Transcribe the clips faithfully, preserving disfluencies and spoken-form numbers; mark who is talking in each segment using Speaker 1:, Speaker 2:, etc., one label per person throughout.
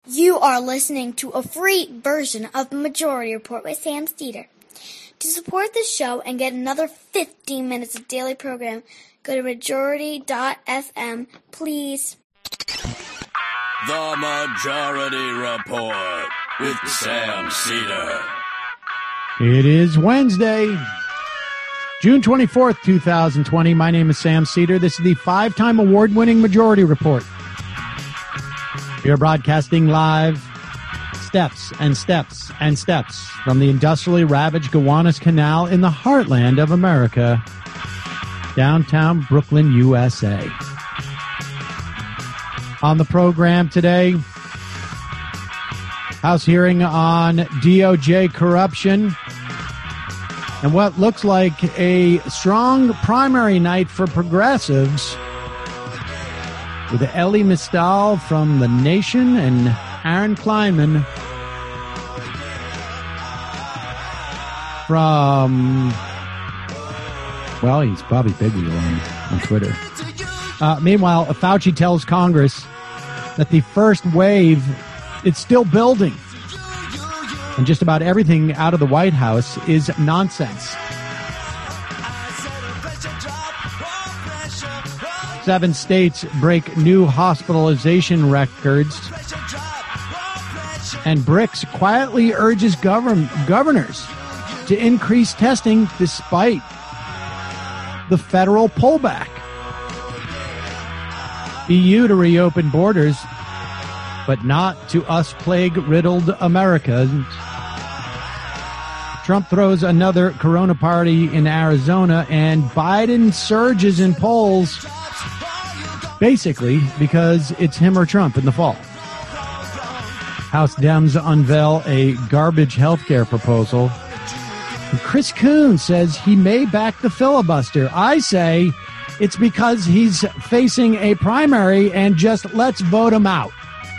Speaker 1: You are listening to a free version of Majority Report with Sam Steeder. To support the show and get another fifteen minutes of daily program, go to majority dot f m, please.
Speaker 2: The Majority Report with Sam Steeder.
Speaker 3: It is Wednesday, June twenty-fourth, twenty twenty. My name is Sam Steeder. This is the five-time award-winning Majority Report. We are broadcasting live steps and steps and steps from the industrially ravaged Gowanus Canal in the heartland of America, downtown Brooklyn, U S A. On the program today, House hearing on D O J corruption and what looks like a strong primary night for progressives with Elie Mystal from The Nation and Aaron Kleinman from, well, he's Bobby Bigley on, on Twitter. Uh, meanwhile, Fauci tells Congress that the first wave, it's still building. And just about everything out of the White House is nonsense. Seven states break new hospitalization records. And BRICS quietly urges govern- governors to increase testing despite the federal pullback. E U to reopen borders, but not to us plague-riddled America. Trump throws another corona party in Arizona, and Biden surges in polls, basically because it's him or Trump in the fall. House Dems unveil a garbage health care proposal. And Chris Coons says he may back the filibuster. I say it's because he's facing a primary and just let's vote him out.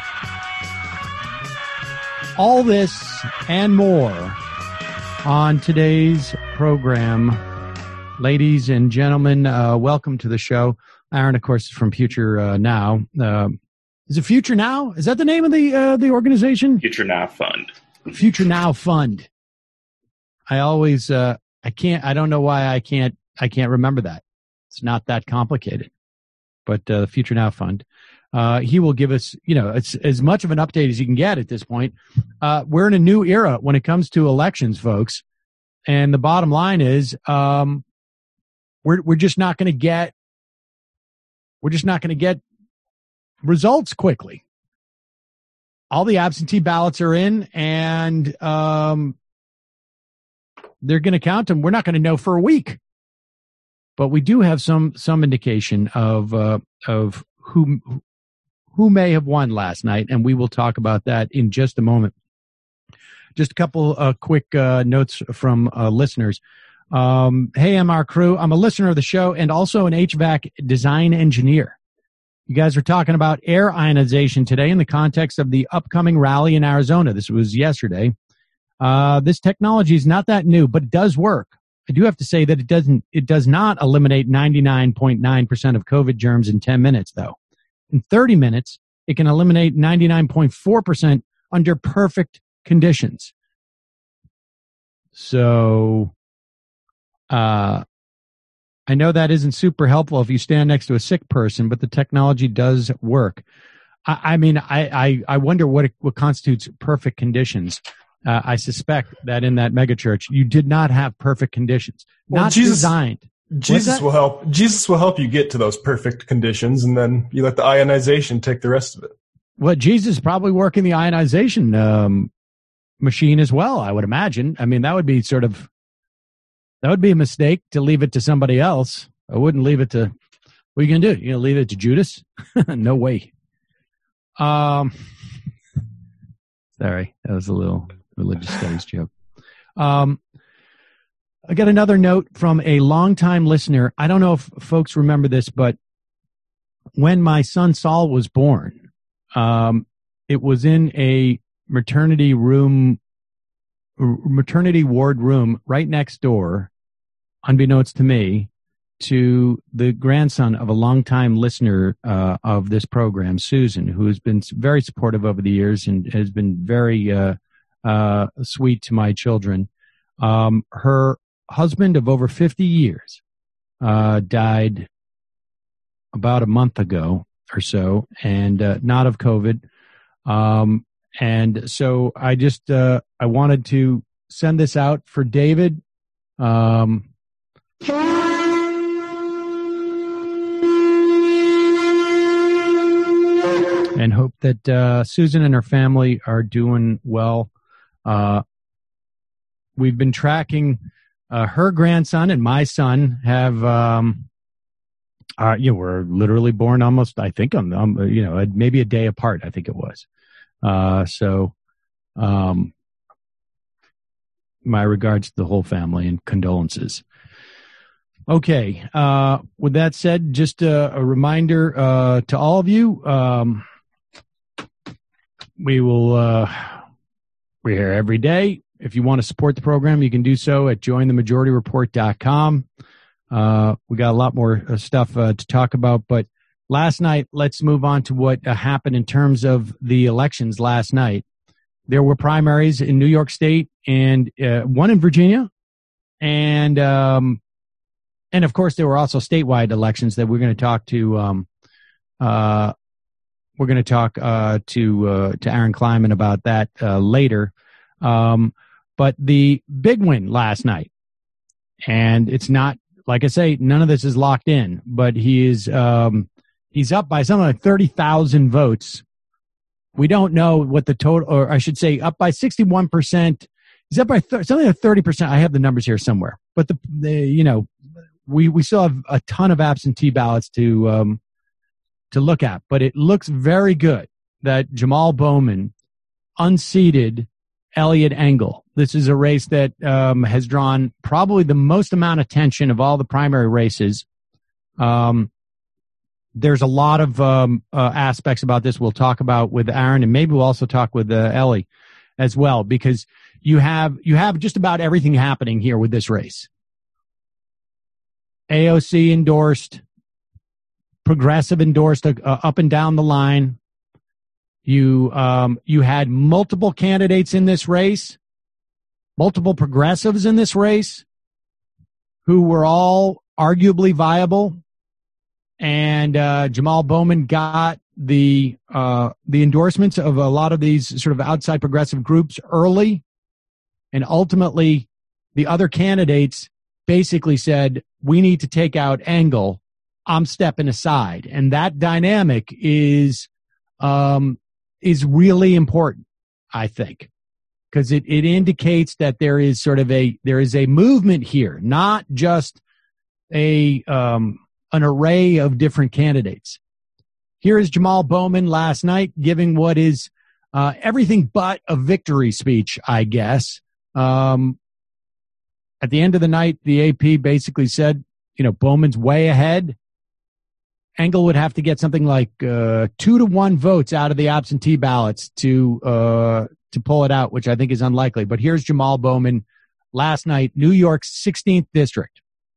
Speaker 3: All this and more on today's program. Ladies and gentlemen, uh, welcome to the show. Aaron, of course, is from Future uh, Now. Uh, is it Future Now? Is that the name of the uh, the organization?
Speaker 4: Future Now Fund.
Speaker 3: Future Now Fund. I always, uh, I can't, I don't know why I can't, I can't remember that. It's not that complicated. But uh, the Future Now Fund. Uh, he will give us, you know, it's as much of an update as you can get at this point. Uh, we're in a new era when it comes to elections, folks. And the bottom line is, um, we're we're just not going to get, we're just not going to get results quickly. All the absentee ballots are in, and um, they're going to count them. We're not going to know for a week, but we do have some some indication of uh, of who. who may have won last night, and we will talk about that in just a moment. Just a couple uh, quick uh, notes from uh, listeners. Um, hey, M R Crew, I'm a listener of the show and also an H V A C design engineer. You guys were talking about air ionization today in the context of the upcoming rally in Arizona. This was yesterday. Uh, this technology is not that new, but it does work. I do have to say that it doesn't. It does not eliminate ninety-nine point nine percent of COVID germs in ten minutes, though. In thirty minutes, it can eliminate ninety-nine point four percent under perfect conditions. So, uh, I know that isn't super helpful if you stand next to a sick person, but the technology does work. I, I mean, I, I, I wonder what it, what constitutes perfect conditions. Uh, I suspect that in that megachurch, you did not have perfect conditions,
Speaker 5: well,
Speaker 3: not
Speaker 5: Jesus-
Speaker 3: designed.
Speaker 5: Jesus will help. Jesus will help you get to those perfect conditions, and then you let the ionization take the rest of it.
Speaker 3: Well, Jesus is probably working the ionization um, machine as well, I would imagine. I mean, that would be sort of, that would be a mistake to leave it to somebody else. I wouldn't leave it to, what are you going to do? You're going to leave it to Judas? No way. Um, sorry, that was a little religious studies joke. Um, I got another note from a longtime listener. I don't know if folks remember this, but when my son Saul was born, um, it was in a maternity room, maternity ward room right next door, unbeknownst to me, to the grandson of a longtime listener uh, of this program, Susan, who has been very supportive over the years and has been very uh, uh, sweet to my children. Um, her husband of over fifty years uh, died about a month ago or so, and uh, not of COVID. Um, and so I just uh, I wanted to send this out for David. Um, and hope that uh, Susan and her family are doing well. Uh, we've been tracking uh, her grandson and my son have, um, uh, you know, were literally born almost, I think, on um, you know, maybe a day apart. I think it was. Uh, so, um, my regards to the whole family and condolences. Okay. Uh, with that said, just a, a reminder uh, to all of you. Um, We will, uh, we're here every day. If you want to support the program, you can do so at join the majority report dot com. Uh, we got a lot more uh, stuff uh, to talk about, but last night, let's move on to what uh, happened in terms of the elections last night. There were primaries in New York State and uh, one in Virginia. And, um, and of course, there were also statewide elections that we're going to talk to, um, uh, We're going to talk uh, to uh, to Aaron Kleiman about that uh, later. Um, but the big win last night, and it's not, like I say, none of this is locked in, but he is um, he's up by something like thirty thousand votes. We don't know what the total, or I should say up by sixty-one percent. He's up by th- something like thirty percent. I have the numbers here somewhere. But, the, the you know, we, we still have a ton of absentee ballots to um, – to look at, but it looks very good that Jamal Bowman unseated Eliot Engel. This is a race that um, has drawn probably the most amount of attention of all the primary races. Um, there's a lot of um, uh, aspects about this we'll talk about with Aaron, and maybe we'll also talk with uh, Ellie as well, because you have you have just about everything happening here with this race. A O C endorsed. Progressive endorsed uh, up and down the line. You um, you had multiple candidates in this race, multiple progressives in this race, who were all arguably viable. And uh, Jamal Bowman got the uh, the endorsements of a lot of these sort of outside progressive groups early, and ultimately the other candidates basically said, "We need to take out Engel. I'm stepping aside." And that dynamic is, um, is really important, I think, because it, it indicates that there is sort of a, there is a movement here, not just a, um, an array of different candidates. Here is Jamal Bowman last night giving what is, uh, everything but a victory speech, I guess. Um, at the end of the night, the A P basically said, you know, Bowman's way ahead. Engel would have to get something like uh, two to one votes out of the absentee ballots to uh, to pull it out, which I think is unlikely. But here's Jamal Bowman last night, New York's sixteenth district.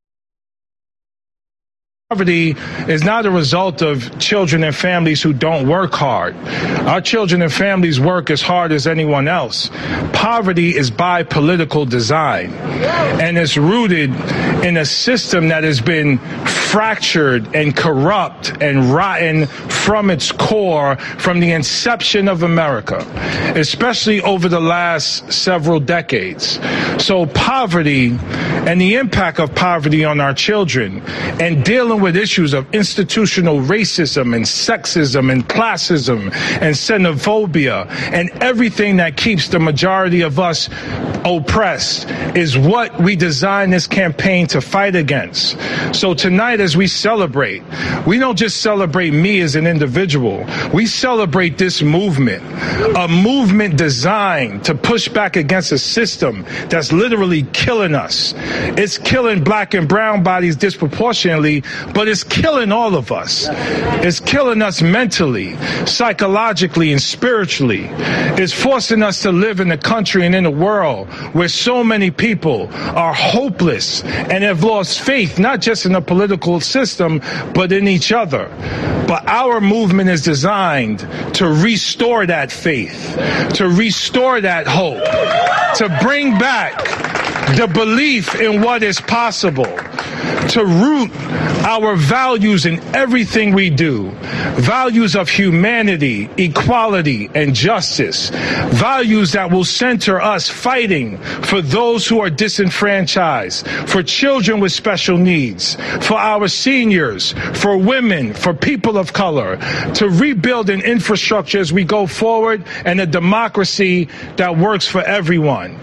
Speaker 4: Poverty is not a result of children and families who don't work hard. Our children and families work as hard as anyone else. Poverty is by political design, and it's rooted in a system that has been fractured and corrupt and rotten from its core from the inception of America, especially over the last several decades. So poverty and the impact of poverty on our children and dealing with issues of institutional racism and sexism and classism and xenophobia and everything that keeps the majority of us oppressed is what we designed this campaign to fight against. So tonight, as we celebrate, we don't just celebrate me as an individual. We celebrate this movement, a movement designed to push back against a system that's literally killing us. It's killing black and brown bodies disproportionately, but it's killing all of us. It's killing us mentally, psychologically, and spiritually. It's forcing us to live in a country and in a world where so many people are hopeless and have lost faith, not just in the political system, but in each other. But our movement is designed to restore that faith, to restore that hope, to bring back the belief in what is possible, to root our values in everything we do, values of humanity, equality, and justice, values that will center us fighting for those who are disenfranchised, for children with special needs, for our seniors, for women, for people of color, to rebuild an infrastructure as we go forward and a democracy that works for everyone.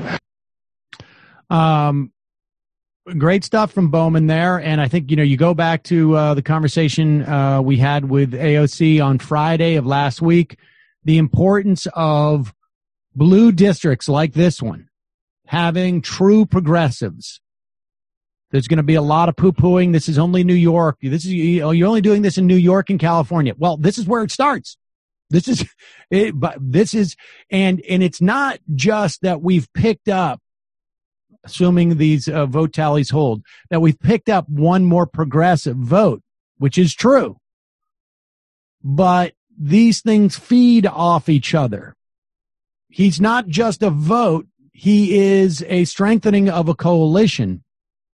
Speaker 3: Um, great stuff from Bowman there. And I think, you know, you go back to uh, the conversation uh, we had with A O C on Friday of last week, the importance of blue districts like this one, having true progressives. There's going to be a lot of poo-pooing. This is only New York. This is, you know, you're only doing this in New York and California. Well, this is where it starts. This is it, but this is, and, and it's not just that we've picked up, assuming these uh, vote tallies hold, that we've picked up one more progressive vote, which is true. But these things feed off each other. He's not just a vote. He is a strengthening of a coalition.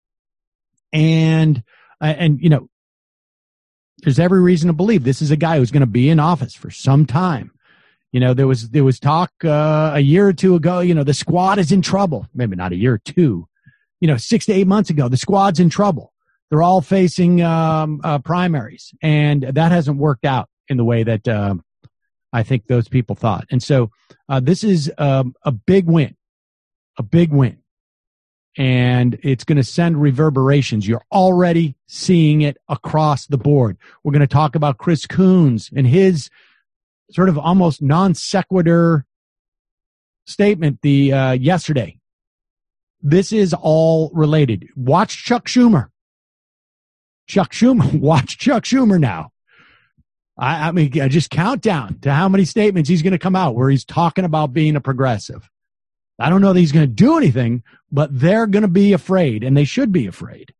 Speaker 3: And, uh, and, you know, there's every reason to believe this is a guy who's going to be in office for some time. You know, there was, there was talk, uh, a year or two ago, you know, the squad is in trouble. Maybe not a year or two, you know, six to eight months ago, the squad's in trouble. They're all facing, um, uh, primaries, and that hasn't worked out in the way that, um, I think those people thought. And so, uh, this is, um, a big win, a big win, and it's going to send reverberations. You're already seeing it across the board. We're going to talk about Chris Coons and his sort of almost non sequitur statement the uh, yesterday. This is all related. Watch Chuck Schumer. Chuck Schumer. Watch Chuck Schumer now. I, I mean, just count down to how many statements he's going to come out where he's talking about being a progressive. I don't know that he's going to do anything, but they're going to be afraid, and they should be afraid.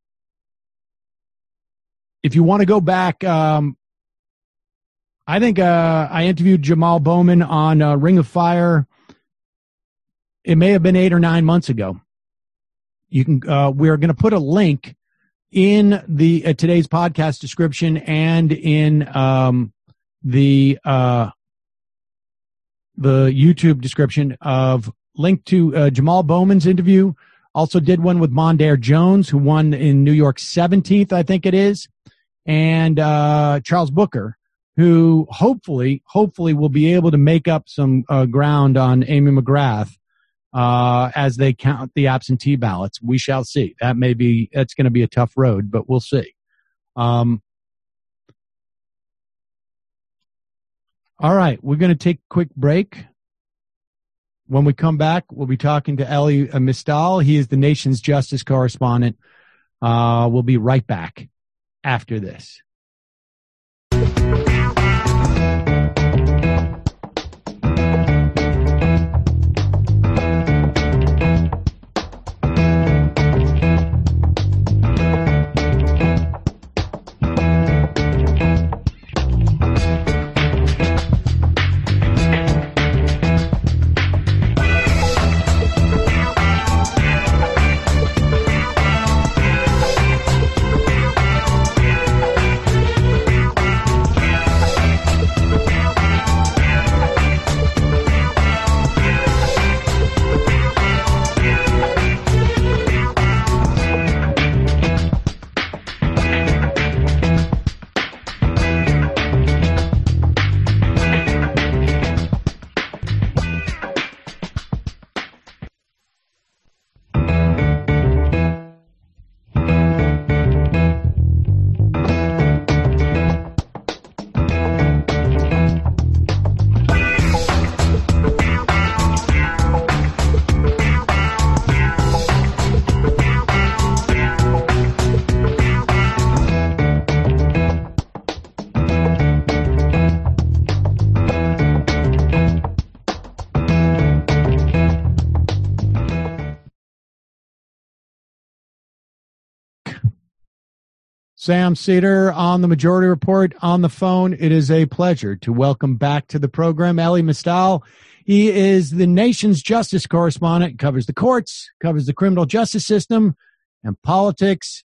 Speaker 3: If you want to go back, um, I think uh, I interviewed Jamal Bowman on uh, Ring of Fire. It may have been eight or nine months ago. You can. Uh, we're going to put a link in the uh, today's podcast description and in um, the uh, the YouTube description of link to uh, Jamal Bowman's interview. Also did one with Mondaire Jones, who won in New York seventeenth, I think it is, and uh, Charles Booker, who hopefully, hopefully will be able to make up some uh, ground on Amy McGrath uh, as they count the absentee ballots. We shall see. That may be, that's going to be a tough road, but we'll see. Um, all right, we're going to take a quick break. When we come back, we'll be talking to Elie Mystal. He is the nation's justice correspondent. Uh, we'll be right back after this. Sam Seder on the Majority Report on the phone. It is a pleasure to welcome back to the program Elie Mystal. He is the nation's justice correspondent, covers the courts, covers the criminal justice system and politics.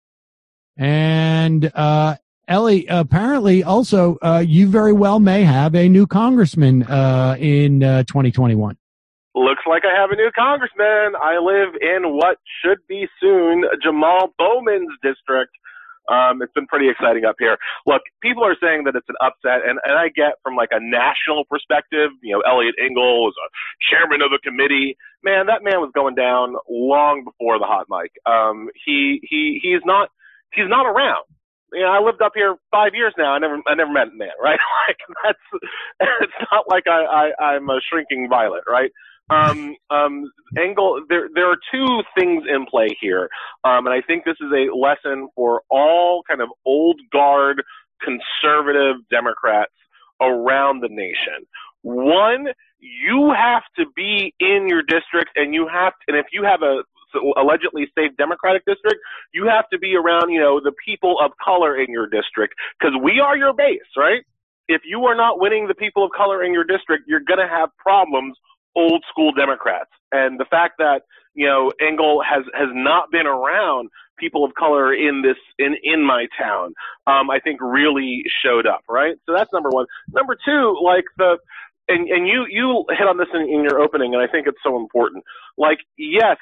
Speaker 3: And uh, Elie, apparently also uh, you very well may have a new congressman uh, in uh, twenty twenty-one.
Speaker 6: Looks like I have a new congressman. I live in what should be soon Jamal Bowman's district. Um, it's been pretty exciting up here. Look, people are saying that it's an upset, and, and I get from like a national perspective, you know, Eliot Engel was a chairman of the committee. Man, that man was going down long before the hot mic. Um, he, he, he's not, he's not around. You know, I lived up here five years now. I never, I never met a man, right? Like that's, it's not like I, I, I'm a shrinking violet, right? Um, um, Engel, there, there are two things in play here. Um, and I think this is a lesson for all kind of old guard conservative Democrats around the nation. One, you have to be in your district and you have to, and if you have a allegedly safe Democratic district, you have to be around, you know, the people of color in your district because we are your base, right? If you are not winning the people of color in your district, you're going to have problems old school Democrats. And the fact that, you know, Engel has, has not been around people of color in this, in, in my town, um, I think really showed up, right? So that's number one. Number two, like the, and, and you, you hit on this in, in your opening, and I think it's so important. Like, yes,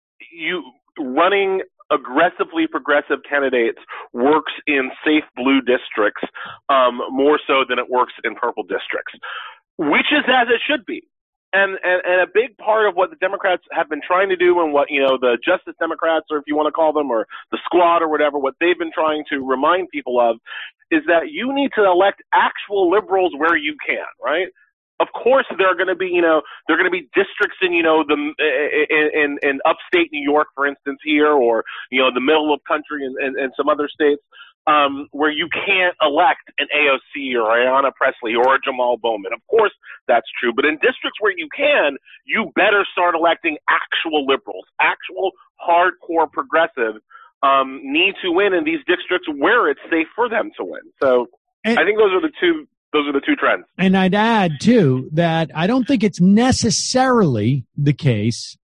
Speaker 6: you running aggressively progressive candidates works in safe blue districts, um, more so than it works in purple districts, which is as it should be. And, and, and a big part of what the Democrats have been trying to do and what, you know, the Justice Democrats, or if you want to call them, or the squad or whatever, what they've been trying to remind people of is that you need to elect actual liberals where you can, right? Of course, there are going to be, you know, there are going to be districts in, you know, the in, in, in upstate New York, for instance, here, or, you know, the middle of country and, and, and some other states, um, where you can't elect an A O C or Ayanna Pressley or a Jamal Bowman. Of course, that's true. But in districts where you can, you better start electing actual liberals, actual hardcore progressives, um, need to win in these districts where it's safe for them to win. So and, I think those are the two. Those are the two trends.
Speaker 3: And I'd add, too, that I don't think it's necessarily the case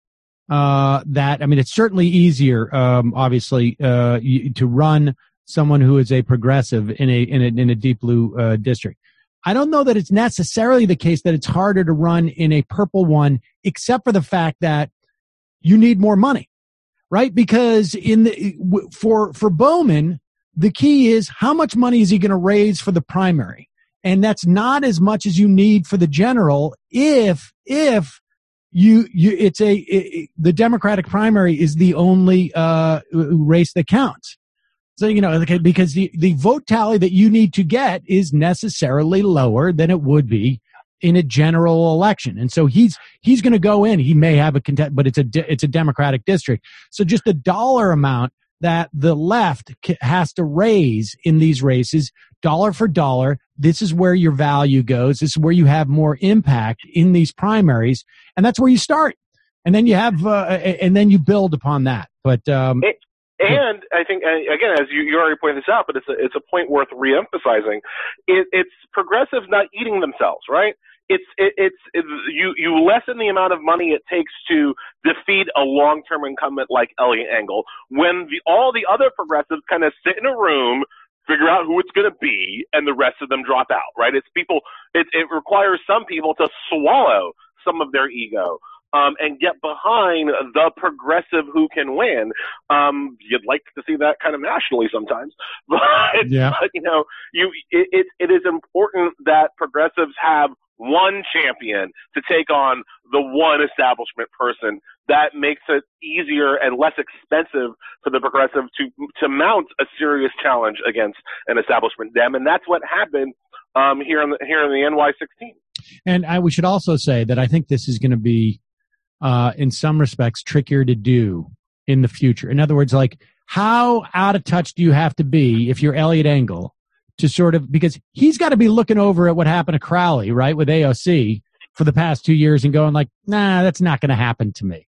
Speaker 3: uh, that, I mean, it's certainly easier, um, obviously, uh, to run someone who is a progressive in a in a, in a deep blue uh, district. I don't know that it's necessarily the case that it's harder to run in a purple one, except for the fact that you need more money, right? Because in the for for Bowman, the key is how much money is he going to raise for the primary? And that's not as much as you need for the general if, if you, you, it's a, it, the Democratic primary is the only, uh, race that counts. So, you know, because the, the vote tally that you need to get is necessarily lower than it would be in a general election. And so he's, he's going to go in, he may have a contest, but it's a, it's a Democratic district. So just the dollar amount that the left has to raise in these races, dollar for dollar. This is where your value goes. This is where you have more impact in these primaries. And that's where you start. And then you have, uh, and then you build upon that. But, um,
Speaker 6: it, and I think, again, as you, you already pointed this out, but it's a, it's a point worth reemphasizing. It, it's progressives not eating themselves, right? It's, it, it's, it's, you, you lessen the amount of money it takes to defeat a long-term incumbent like Eliot Engel when the, all the other progressives kind of sit in a room, figure out who it's going to be, and the rest of them drop out, right? It's people, it, it requires some people to swallow some of their ego, um, and get behind the progressive who can win. Um, you'd like to see that kind of nationally sometimes, but,
Speaker 3: yeah.
Speaker 6: but you know, you, it, it, it is important that progressives have one champion to take on the one establishment person. That makes it easier and less expensive for the progressive to to mount a serious challenge against an establishment dem, and that's what happened um, here in the, here in the N Y sixteen.
Speaker 3: And I, we should also say that I think this is going to be, uh, in some respects, trickier to do in the future. In other words, like how out of touch do you have to be if you're Eliot Engel to sort of, because he's got to be looking over at what happened to Crowley, right, with A O C for the past two years and going like, nah, that's not going to happen to me.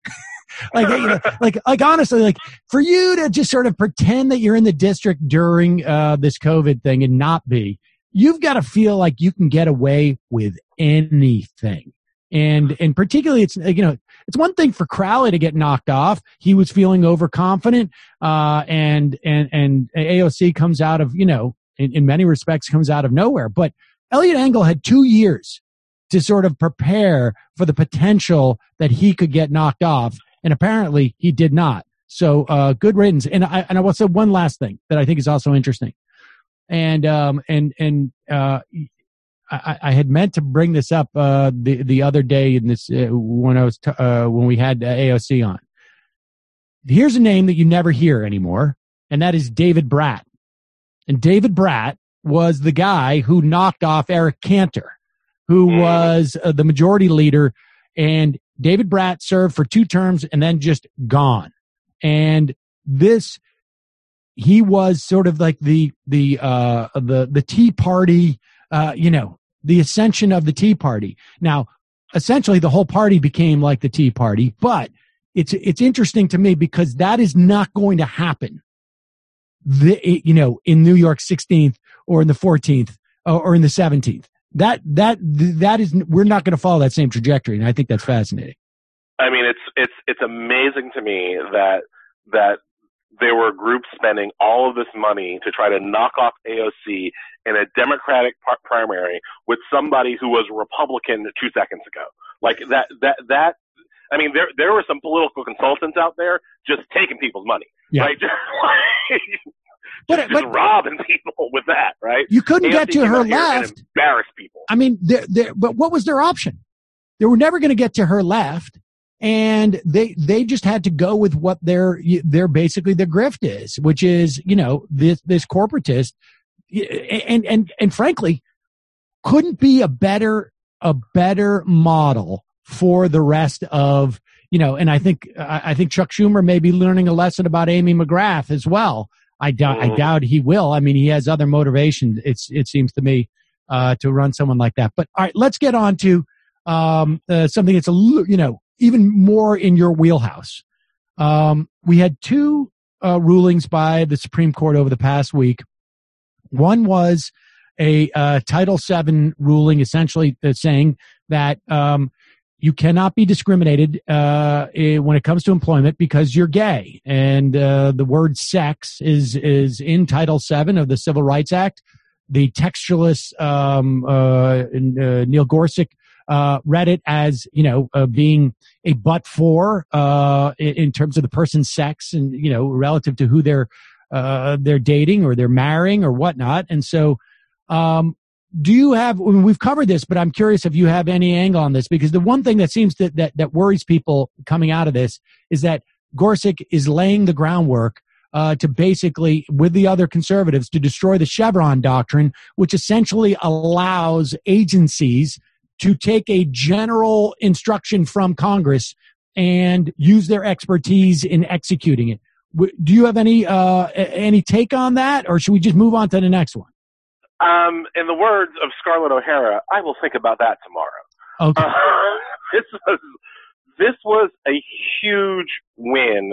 Speaker 3: like, you know, like, like honestly, like for you to just sort of pretend that you're in the district during uh, this COVID thing and not be, you've got to feel like you can get away with anything. And, and particularly it's, you know, it's one thing for Crowley to get knocked off. He was feeling overconfident, uh, and, and, and A O C comes out of, you know, in, in many respects comes out of nowhere. But Eliot Engel had two years to sort of prepare for the potential that he could get knocked off. And apparently he did not. So, uh, good riddance. And I, and I will say one last thing that I think is also interesting. And, um, and, and, uh, I, I had meant to bring this up, uh, the, the other day in this, uh, when I was, t- uh, when we had uh, A O C on. Here's a name that you never hear anymore, and that is David Brat. And David Brat was the guy who knocked off Eric Cantor, who was uh, the majority leader. And David Brat served for two terms and then just gone. And this, he was sort of like the, the, uh, the, the Tea Party, uh, you know, the ascension of the Tea Party. Now, essentially the whole party became like the Tea Party, but it's, it's interesting to me because that is not going to happen. The, you know, in New York sixteenth or in the fourteenth or, or in the seventeenth. That, that, that is, we're not going to follow that same trajectory. And I think that's fascinating.
Speaker 6: I mean, it's, it's, it's amazing to me that, that there were groups spending all of this money to try to knock off A O C in a Democratic par- primary with somebody who was Republican two seconds ago. Like that, that, that, I mean, there, there were some political consultants out there just taking people's money, yeah. right? Just, but, just, but, just robbing people with that, right?
Speaker 3: You couldn't get to her left.
Speaker 6: Embarrass people.
Speaker 3: I mean, they're, they're, but what was their option? They were never going to get to her left. And they, they just had to go with what their, their basically their grift is, which is, you know, this, this corporatist and, and, and frankly, couldn't be a better, a better model for the rest of, you know, and I think, I think Chuck Schumer may be learning a lesson about Amy McGrath as well. I doubt, I doubt he will. I mean, he has other motivations. It's, it seems to me, uh, to run someone like that. But all right, let's get on to, um, uh, something that's a, you know, even more in your wheelhouse. Um, we had two uh, rulings by the Supreme Court over the past week. One was a uh, Title seven ruling, essentially uh, saying that um, you cannot be discriminated uh, when it comes to employment because you're gay, and uh, the word "sex" is is in Title seven of the Civil Rights Act. The textualist um, uh, uh, Neil Gorsuch uh, read it as, you know, uh, being a but for, uh, in, in terms of the person's sex and, you know, relative to who they're, uh, they're dating or they're marrying or whatnot. And so, um, do you have, I mean, we've covered this, but I'm curious if you have any angle on this, because the one thing that seems to, that, that worries people coming out of this is that Gorsuch is laying the groundwork Uh, to basically, with the other conservatives, to destroy the Chevron doctrine, which essentially allows agencies to take a general instruction from Congress and use their expertise in executing it. Do you have any uh, any take on that, or should we just move on to the next one?
Speaker 6: Um, in the words of Scarlett O'Hara, I will think about that tomorrow.
Speaker 3: Okay.
Speaker 6: Uh, this was this was a huge win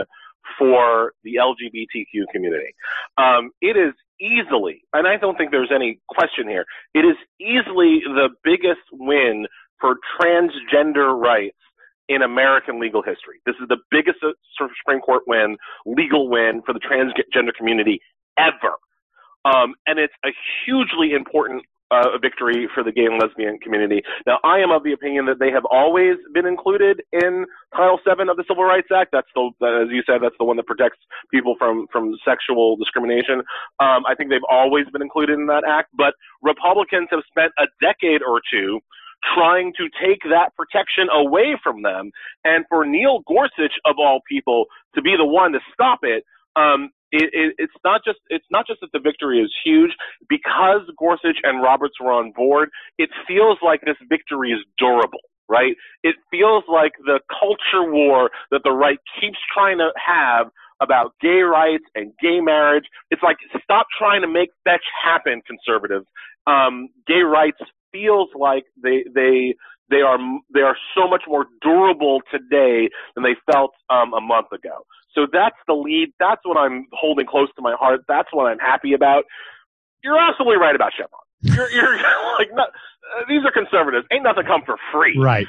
Speaker 6: for the L G B T Q community. Um, it is easily, and I don't think there's any question here, it is easily the biggest win for transgender rights in American legal history. This is the biggest Supreme Court win, legal win for the transgender community ever. Um, and it's a hugely important uh, victory for the gay and lesbian community. Now, I am of the opinion that they have always been included in Title seven of the Civil Rights Act. That's the, as you said, that's the one that protects people from, from sexual discrimination. Um, I think they've always been included in that act, but Republicans have spent a decade or two trying to take that protection away from them. And for Neil Gorsuch, of all people, to be the one to stop it, um, It, it, it's not just it's not just that the victory is huge. Because Gorsuch and Roberts were on board, it feels like this victory is durable, right? It feels like the culture war that the right keeps trying to have about gay rights and gay marriage. It's like, stop trying to make fetch happen, conservatives. Um, gay rights feels like they they They are they are so much more durable today than they felt um, a month ago. So that's the lead. That's what I'm holding close to my heart. That's what I'm happy about. You're absolutely right about Chevron. You're, you're like, not, uh, these are conservatives. Ain't nothing come for free.
Speaker 3: Right.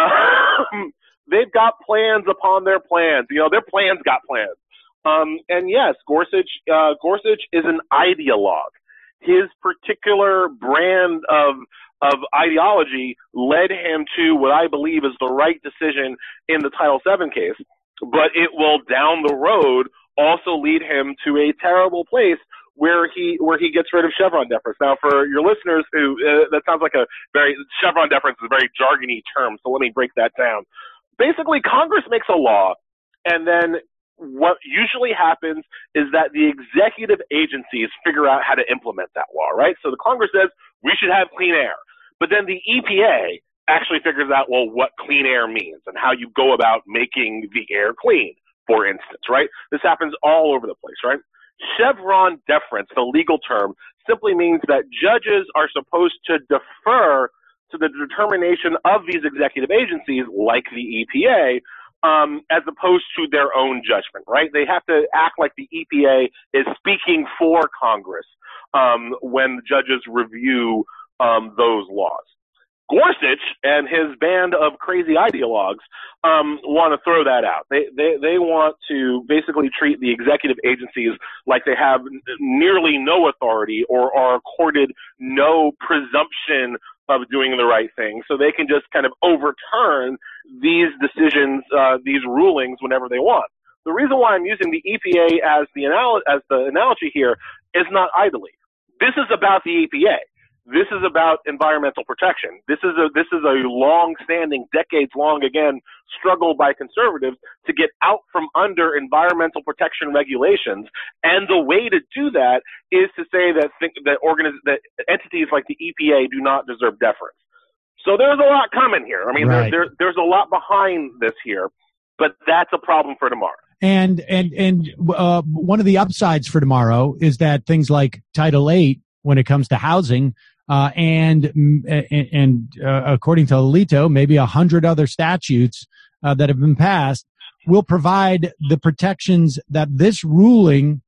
Speaker 6: Uh, they've got plans upon their plans. You know, their plans got plans. Um, and yes, Gorsuch, uh, Gorsuch is an ideologue. His particular brand of of ideology led him to what I believe is the right decision in the Title seven case, but it will down the road also lead him to a terrible place where he where he gets rid of Chevron deference. Now, for your listeners who uh, that sounds like a very Chevron deference is a very jargony term, so let me break that down. Basically, Congress makes a law, and then what usually happens is that the executive agencies figure out how to implement that law, right? So the Congress says we should have clean air. But then the E P A actually figures out, well, what clean air means and how you go about making the air clean, for instance, right? This happens all over the place, right? Chevron deference, the legal term, simply means that judges are supposed to defer to the determination of these executive agencies, like the E P A, um, as opposed to their own judgment, right? They have to act like the E P A is speaking for Congress um, when judges review um, those laws. Gorsuch and his band of crazy ideologues um, want to throw that out. They, they they want to basically treat the executive agencies like they have n- nearly no authority or are accorded no presumption of doing the right thing, so they can just kind of overturn these decisions, uh, these rulings whenever they want. The reason why I'm using the E P A as the anal- as the analogy here is not idly. This is about the E P A. This is about environmental protection. This is a this is a long-standing, decades-long, again, struggle by conservatives to get out from under environmental protection regulations. And the way to do that is to say that think, that, organiz- that entities like the E P A do not deserve deference. So there's a lot coming here. I mean,
Speaker 3: Right.
Speaker 6: there, there, there's a lot behind this here, but that's a problem for tomorrow.
Speaker 3: And and and uh, one of the upsides for tomorrow is that things like Title eight, when it comes to housing, uh, and and, and uh, according to Alito, maybe a hundred other statutes uh, that have been passed, will provide the protections that this ruling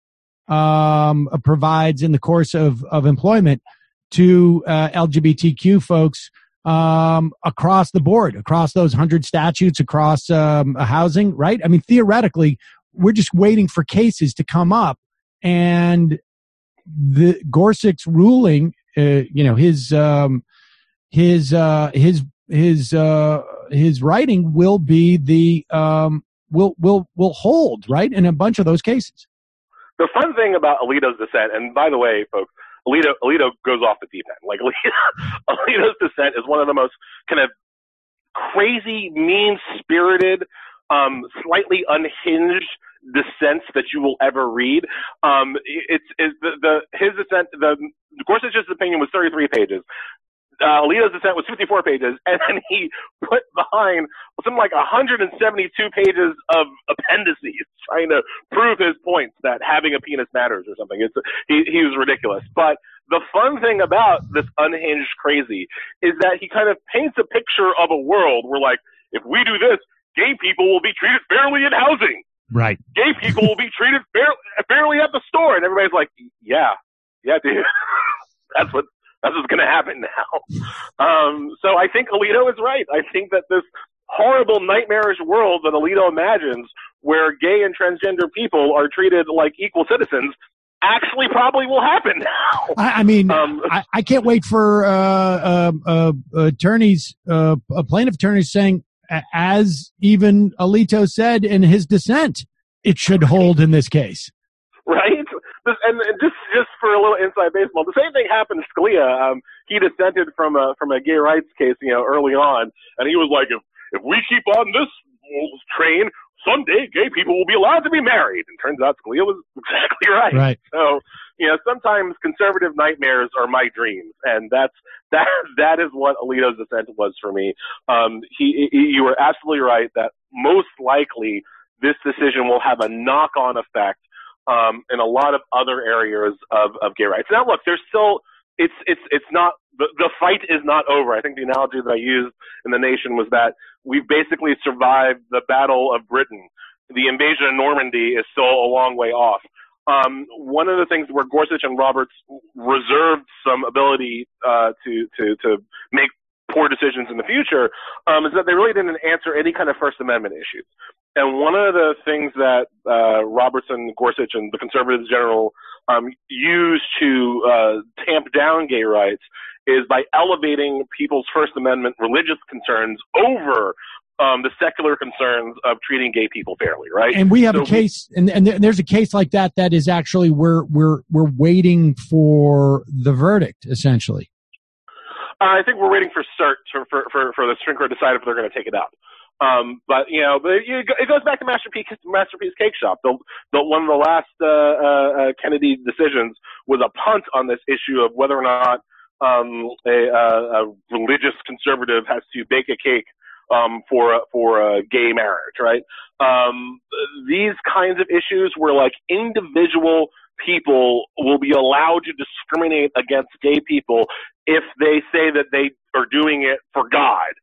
Speaker 3: um, provides in the course of of employment to uh, L G B T Q folks um, across the board, across those hundred statutes, across um, housing, right? I mean, theoretically, we're just waiting for cases to come up, and the Gorsuch's ruling, uh, you know, his um, his uh, his his uh, his writing will be the um, will will will hold, right, in a bunch of those cases.
Speaker 6: The fun thing about Alito's dissent, and by the way, folks, Alito, Alito goes off the deep end. Like, Alito, Alito's dissent is one of the most kind of crazy, mean-spirited, um, slightly unhinged dissents that you will ever read. Um, it's, it's the, the, his dissent, the, Gorsuch's opinion was thirty-three pages. Uh, Alito's dissent was fifty-four pages, and then he put behind something like one hundred seventy-two pages of appendices trying to prove his points that having a penis matters or something. It's he, he was ridiculous. But the fun thing about this unhinged crazy is that he kind of paints a picture of a world where, like, if we do this, gay people will be treated fairly in housing.
Speaker 3: Right.
Speaker 6: Gay people will be treated fair, fairly at the store. And everybody's like, yeah, yeah, dude. That's what That's what's going to happen now. Um, so I think Alito is right. I think that this horrible, nightmarish world that Alito imagines, where gay and transgender people are treated like equal citizens, actually probably will happen now.
Speaker 3: I, I mean,
Speaker 6: um,
Speaker 3: I, I can't wait for uh, uh, uh, attorneys, uh, plaintiff attorneys saying, as even Alito said in his dissent, it should hold in this case.
Speaker 6: Right? This, and, and just just for a little inside baseball, the same thing happened to Scalia. Um, he dissented from a from a gay rights case, you know, early on, and he was like, if if we keep on this train, someday gay people will be allowed to be married. And turns out Scalia was exactly right.
Speaker 3: Right.
Speaker 6: So, you know, sometimes conservative nightmares are my dreams, and that's that that is what Alito's dissent was for me. Um, he, he you were absolutely right that most likely this decision will have a knock-on effect Um, in a lot of other areas of, of gay rights. Now, look, there's still it's it's it's not the the fight is not over. I think the analogy that I used in The Nation was that we've basically survived the Battle of Britain. The invasion of Normandy is still a long way off. Um, one of the things where Gorsuch and Roberts reserved some ability uh, to to to make poor decisions in the future um, is that they really didn't answer any kind of First Amendment issues. And one of the things that uh, Robertson, Gorsuch, and the conservatives in general um, used to uh, tamp down gay rights is by elevating people's First Amendment religious concerns over um, the secular concerns of treating gay people fairly, right?
Speaker 3: And we have
Speaker 6: so
Speaker 3: a case, and, and there's a case like that that is actually we're we're we're waiting for the verdict, essentially.
Speaker 6: Uh, I think we're waiting for cert for for for, for the Supreme Court to decide if they're going to take it up. Um, but you know, but it, it goes back to Masterpiece Masterpiece Cake Shop. The, the one of the last uh, uh, Kennedy decisions was a punt on this issue of whether or not um, a, a religious conservative has to bake a cake um, for for a gay marriage, right? Um, these kinds of issues where like individual people will be allowed to discriminate against gay people if they say that they are doing it for God.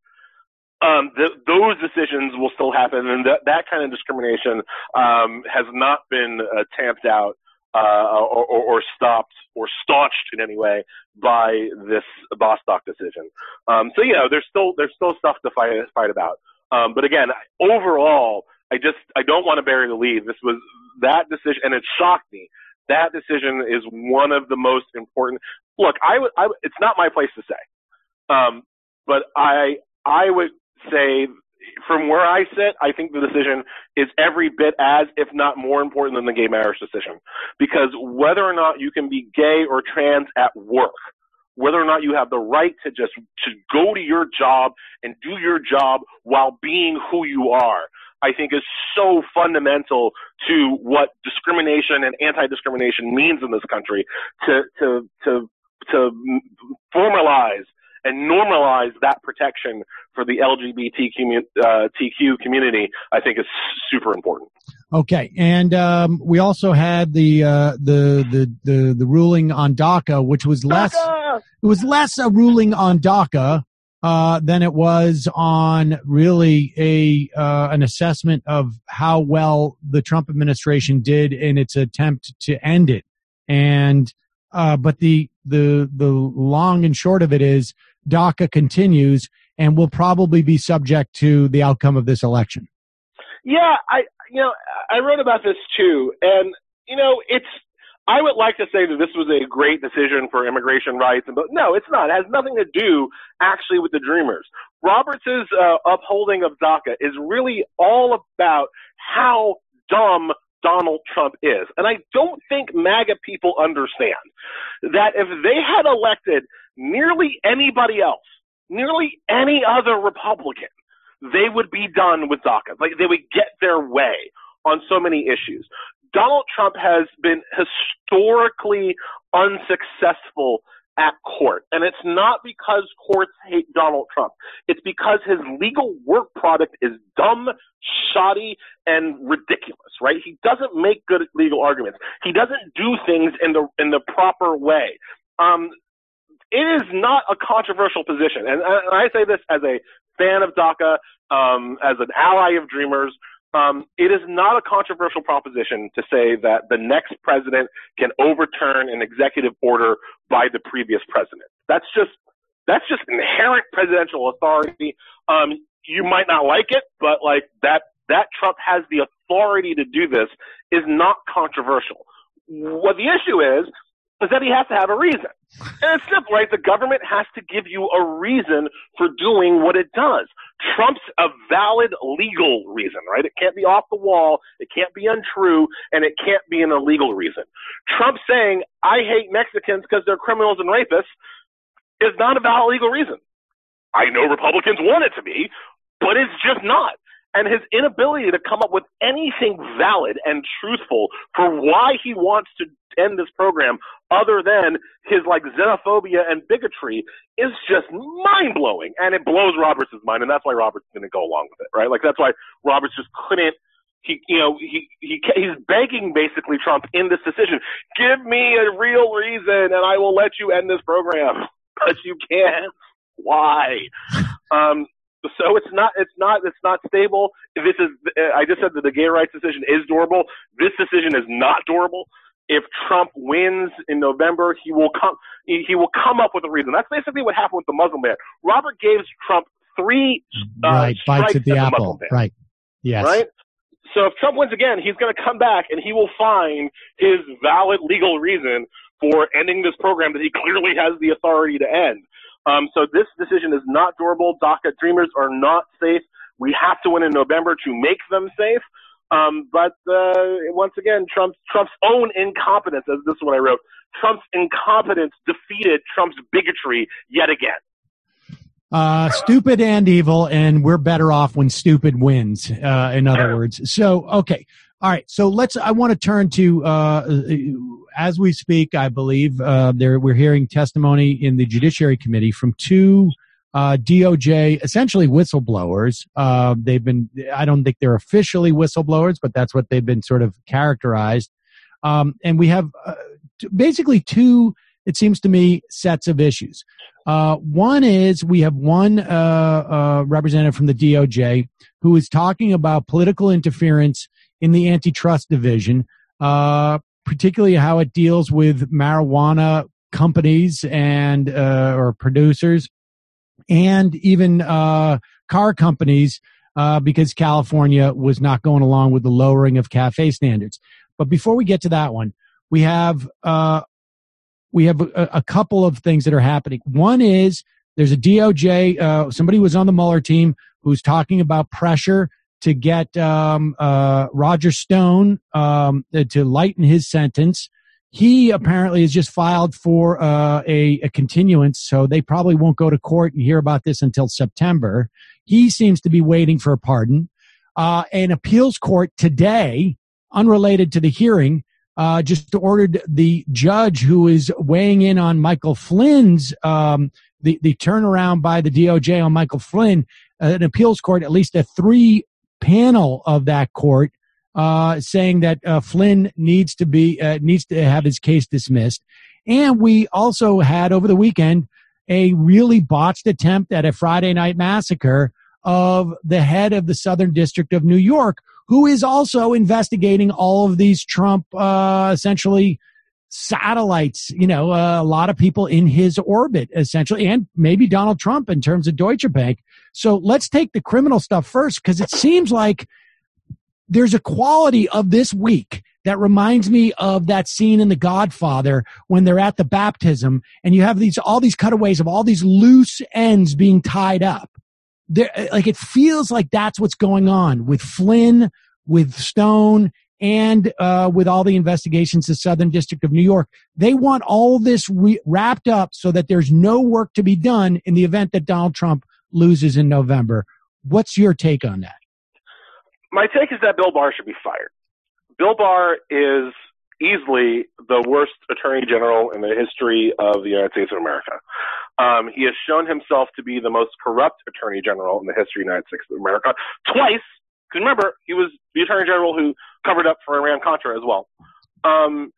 Speaker 6: Um, th- those decisions will still happen, and that, that kind of discrimination um, has not been uh, tamped out uh, or, or, or stopped or staunched in any way by this Bostock decision. Um, so, you know, there's still there's still stuff to fight fight about. Um, but again, overall, I just I don't want to bury the lead. This was that decision, and it shocked me. That decision is one of the most important. Look, I would. I, it's not my place to say, um, but I I would say from where I sit, I think the decision is every bit as, if not more important than the gay marriage decision. Because whether or not you can be gay or trans at work, whether or not you have the right to just to go to your job and do your job while being who you are, I think is so fundamental to what discrimination and anti-discrimination means in this country, to to to to formalize and normalize that protection for the L G B T Q uh, community, I think is super important.
Speaker 3: Okay, and um, we also had the, uh, the the the the ruling on DACA, which was less
Speaker 6: DACA!
Speaker 3: It was less a ruling on DACA uh, than it was on really a uh, an assessment of how well the Trump administration did in its attempt to end it. And uh, but the the the long and short of it is DACA continues and will probably be subject to the outcome of this election.
Speaker 6: Yeah, I you know I wrote about this too, and you know it's I would like to say that this was a great decision for immigration rights, but no, it's not. It has nothing to do actually with the Dreamers. Roberts' uh, upholding of DACA is really all about how dumb Donald Trump is. And I don't think MAGA people understand that if they had elected nearly anybody else, nearly any other Republican, they would be done with DACA. Like, they would get their way on so many issues. Donald Trump has been historically unsuccessful at court. And it's not because courts hate Donald Trump. It's because his legal work product is dumb, shoddy, and ridiculous, right? He doesn't make good legal arguments. He doesn't do things in the in the proper way. Um, it is not a controversial position. And, and I say this as a fan of DACA, um, as an ally of Dreamers. Um, it is not a controversial proposition to say that the next president can overturn an executive order by the previous president. That's just that's just inherent presidential authority. Um, you might not like it, but like that that Trump has the authority to do this is not controversial. What the issue is is that he has to have a reason. And it's simple, right? The government has to give you a reason for doing what it does. Trump's a valid legal reason, right? It can't be off the wall, it can't be untrue, and it can't be an illegal reason. Trump saying, I hate Mexicans because they're criminals and rapists, is not a valid legal reason. I know Republicans want it to be, but it's just not. And his inability to come up with anything valid and truthful for why he wants to end this program other than his like xenophobia and bigotry is just mind-blowing. And it blows Roberts' mind, and that's why Roberts is going to go along with it, right? Like, that's why Roberts just couldn't, he, you know, he, he, he's begging basically Trump in this decision, give me a real reason and I will let you end this program. But you can't. Why? Um, so it's not, it's not, it's not stable. This is, I just said that the gay rights decision is durable. This decision is not durable. If Trump wins in November, he will come, he, he will come up with a reason. That's basically what happened with the Muslim ban. Robert gave Trump three, uh,
Speaker 3: right, bites at the,
Speaker 6: at the
Speaker 3: apple. Right. Yes.
Speaker 6: Right? So if Trump wins again, he's going to come back and he will find his valid legal reason for ending this program that he clearly has the authority to end. Um, so this decision is not durable. DACA dreamers are not safe. We have to win in November to make them safe. Um, but uh, once again, Trump's Trump's own incompetence, as this is what I wrote, Trump's incompetence defeated Trump's bigotry yet again.
Speaker 3: Uh, stupid and evil, and we're better off when stupid wins, uh, in other words. So, okay. All right. So let's, I want to turn to, uh, as we speak, I believe, uh, there, we're hearing testimony in the Judiciary Committee from two, uh, D O J, essentially whistleblowers. Uh, they've been, I don't think they're officially whistleblowers, but that's what they've been sort of characterized. Um, and we have, uh, t- basically two, it seems to me, sets of issues. Uh, one is we have one, uh, uh, representative from the D O J who is talking about political interference in the antitrust division, uh, particularly how it deals with marijuana companies and, uh, or producers and even, uh, car companies, uh, because California was not going along with the lowering of cafe standards. But before we get to that one, we have, uh, we have a, a couple of things that are happening. One is there's a D O J, uh, somebody was on the Mueller team who's talking about pressure to get um, uh, Roger Stone um, to lighten his sentence. He apparently has just filed for uh, a, a continuance, so they probably won't go to court and hear about this until September. He seems to be waiting for a pardon. Uh, an appeals court today, unrelated to the hearing, uh, just ordered the judge who is weighing in on Michael Flynn's, um, the, the turnaround by the D O J on Michael Flynn, uh, an appeals court, at least a three panel of that court, uh, saying that, uh, Flynn needs to be, uh, needs to have his case dismissed. And we also had over the weekend a really botched attempt at a Friday night massacre of the head of the Southern District of New York, who is also investigating all of these Trump, uh, essentially satellites, you know, uh, a lot of people in his orbit, essentially, and maybe Donald Trump in terms of Deutsche Bank. So let's take the criminal stuff first, because it seems like there's a quality of this week that reminds me of that scene in The Godfather when they're at the baptism and you have these, all these cutaways of all these loose ends being tied up. There, like, it feels like that's what's going on with Flynn, with Stone, and uh, with all the investigations to Southern District of New York. They want all this re- wrapped up so that there's no work to be done in the event that Donald Trump loses in November. What's your take on that?
Speaker 6: My take is that Bill Barr should be fired. Bill Barr is easily the worst attorney general in the history of the United States of America. Um, he has shown himself to be the most corrupt attorney general in the history of the United States of America twice. Because remember, he was the attorney general who covered up for Iran-Contra as well. Um,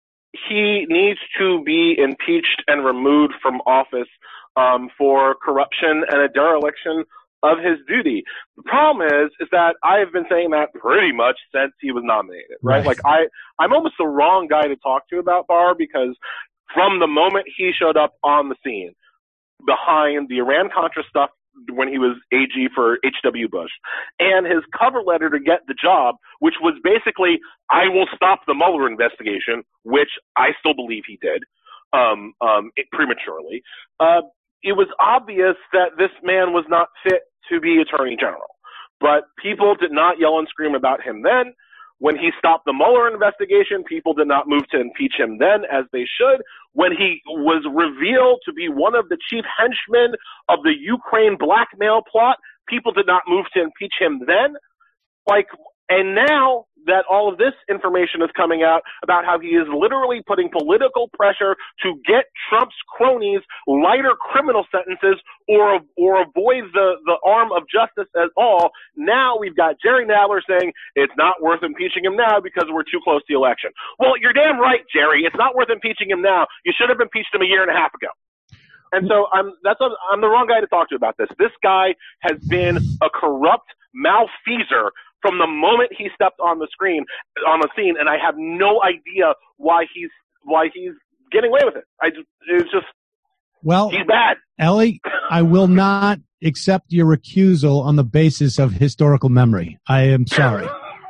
Speaker 6: he needs to be impeached and removed from office um, for corruption and a dereliction of his duty. The problem is, is that I have been saying that pretty much since he was nominated, right? right. Like I, I'm almost the wrong guy to talk to about Barr, because from the moment he showed up on the scene behind the Iran-Contra stuff when he was A G for H W Bush, and his cover letter to get the job, which was basically, I will stop the Mueller investigation, which I still believe he did, um, um, it, prematurely. Uh, it was obvious that this man was not fit to be attorney general, but people did not yell and scream about him then. When he stopped the Mueller investigation, people did not move to impeach him then, as they should. When he was revealed to be one of the chief henchmen of the Ukraine blackmail plot, people did not move to impeach him then. Like, and now that all of this information is coming out about how he is literally putting political pressure to get Trump's cronies lighter criminal sentences or or avoid the, the arm of justice at all. Now we've got Jerry Nadler saying it's not worth impeaching him now because we're too close to the election. Well, you're damn right, Jerry. It's not worth impeaching him now. You should have impeached him a year and a half ago. And so I'm that's a, I'm the wrong guy to talk to about this. This guy has been a corrupt malfeasor from the moment he stepped on the screen, on the scene, and I have no idea why he's why he's getting away with it. I just, it's just
Speaker 3: well,
Speaker 6: he's bad.
Speaker 3: Ellie, I will not accept your recusal on the basis of historical memory. I am sorry.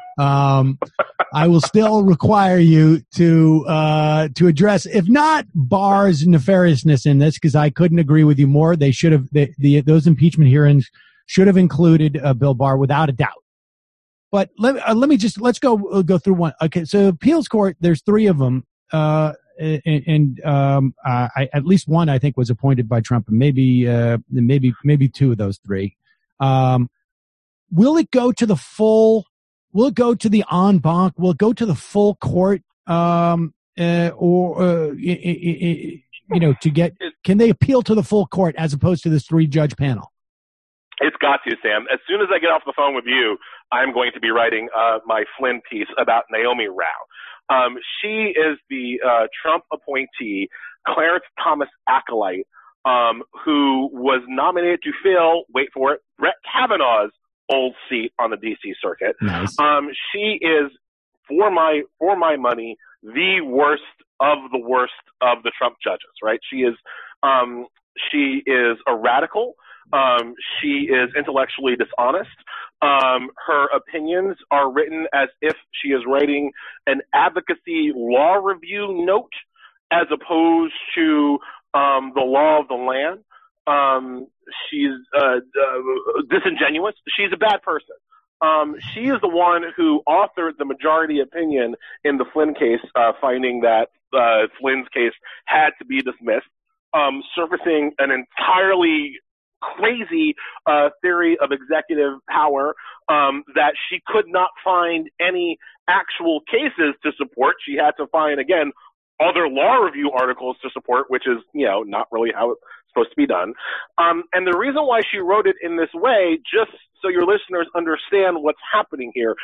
Speaker 3: Um, I will still require you to uh, to address, if not Barr's nefariousness in this, because I couldn't agree with you more. They should have the, the those impeachment hearings should have included uh, Bill Barr without a doubt. But let uh, let me just let's go uh, go through one. Okay, so appeals court, there's three of them, uh, and, and um, uh, I, at least one I think was appointed by Trump, and maybe uh, maybe maybe two of those three. Um, will it go to the full? Will it go to the en banc? Will it go to the full court, um, uh, or uh, it, it, it, you know, to get? Can they appeal to the full court as opposed to this three-judge panel?
Speaker 6: It's got to, Sam. As soon as I get off the phone with you, I'm going to be writing uh, my Flynn piece about Naomi Rao. Um, she is the uh, Trump appointee, Clarence Thomas acolyte, um, who was nominated to fill, wait for it, Brett Kavanaugh's old seat on the D C circuit.
Speaker 3: Nice.
Speaker 6: Um, she is, for my for my money, the worst of the worst of the Trump judges. Right? She is um, she is a radical. Um, she is intellectually dishonest. Um, her opinions are written as if she is writing an advocacy law review note, as opposed to um, the law of the land. Um, she's uh, uh, disingenuous. She's a bad person. Um, she is the one who authored the majority opinion in the Flynn case, uh, finding that uh, Flynn's case had to be dismissed, um, surfacing an entirely crazy uh, theory of executive power um, that she could not find any actual cases to support. She had to find, again, other law review articles to support, which is, you know, not really how it's supposed to be done. Um, and the reason why she wrote it in this way, just so your listeners understand what's happening here,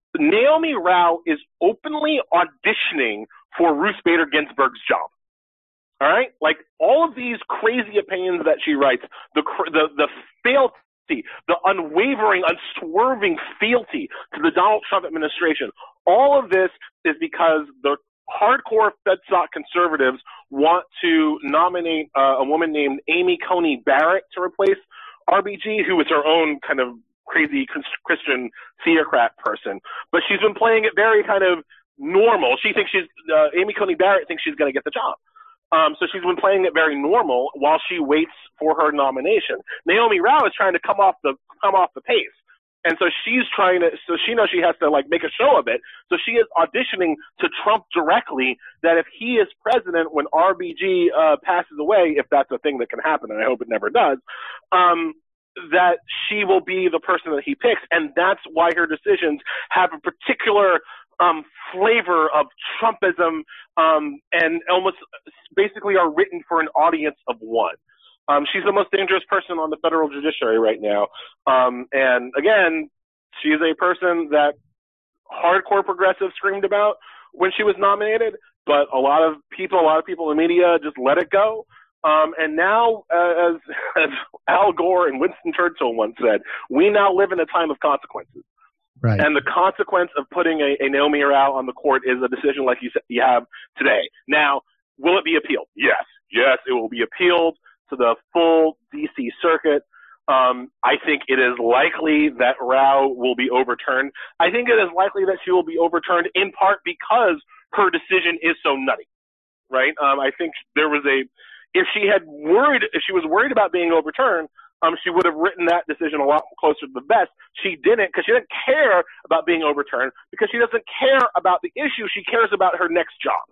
Speaker 6: Naomi Rao is openly auditioning for Ruth Bader Ginsburg's job. All right? Like, all of these crazy opinions that she writes, the the the fealty, the unwavering, unswerving fealty to the Donald Trump administration, all of this is because the hardcore FedSoc conservatives want to nominate uh, a woman named Amy Coney Barrett to replace R B G, who is her own kind of crazy Christian theocrat person. But she's been playing it very kind of normal. She thinks she's, uh, Amy Coney Barrett thinks she's going to get the job. Um, so she's been playing it very normal while she waits for her nomination. Naomi Rao is trying to come off the, come off the pace. And so she's trying to, so she knows she has to like make a show of it. So she is auditioning to Trump directly that if he is president when R B G uh, passes away, if that's a thing that can happen, and I hope it never does, um, that she will be the person that he picks. And that's why her decisions have a particular um, flavor of Trumpism um, and almost basically are written for an audience of one. Um, she's the most dangerous person on the federal judiciary right now. Um, and again, she's a person that hardcore progressives screamed about when she was nominated, but a lot of people, a lot of people in the media just let it go. Um, and now, uh, as, as Al Gore and Winston Churchill once said, we now live in a time of consequences.
Speaker 3: Right.
Speaker 6: And the consequence of putting a, a Naomi Rao on the court is a decision like you said you have today. Now, will it be appealed? Yes. Yes, it will be appealed to the full D C circuit. Um, I think it is likely that Rao will be overturned. I think it is likely that she will be overturned in part because her decision is so nutty, right? Um, I think there was a, if she had worried, if she was worried about being overturned, um, she would have written that decision a lot closer to the vest. She didn't because she didn't care about being overturned because she doesn't care about the issue. She cares about her next job.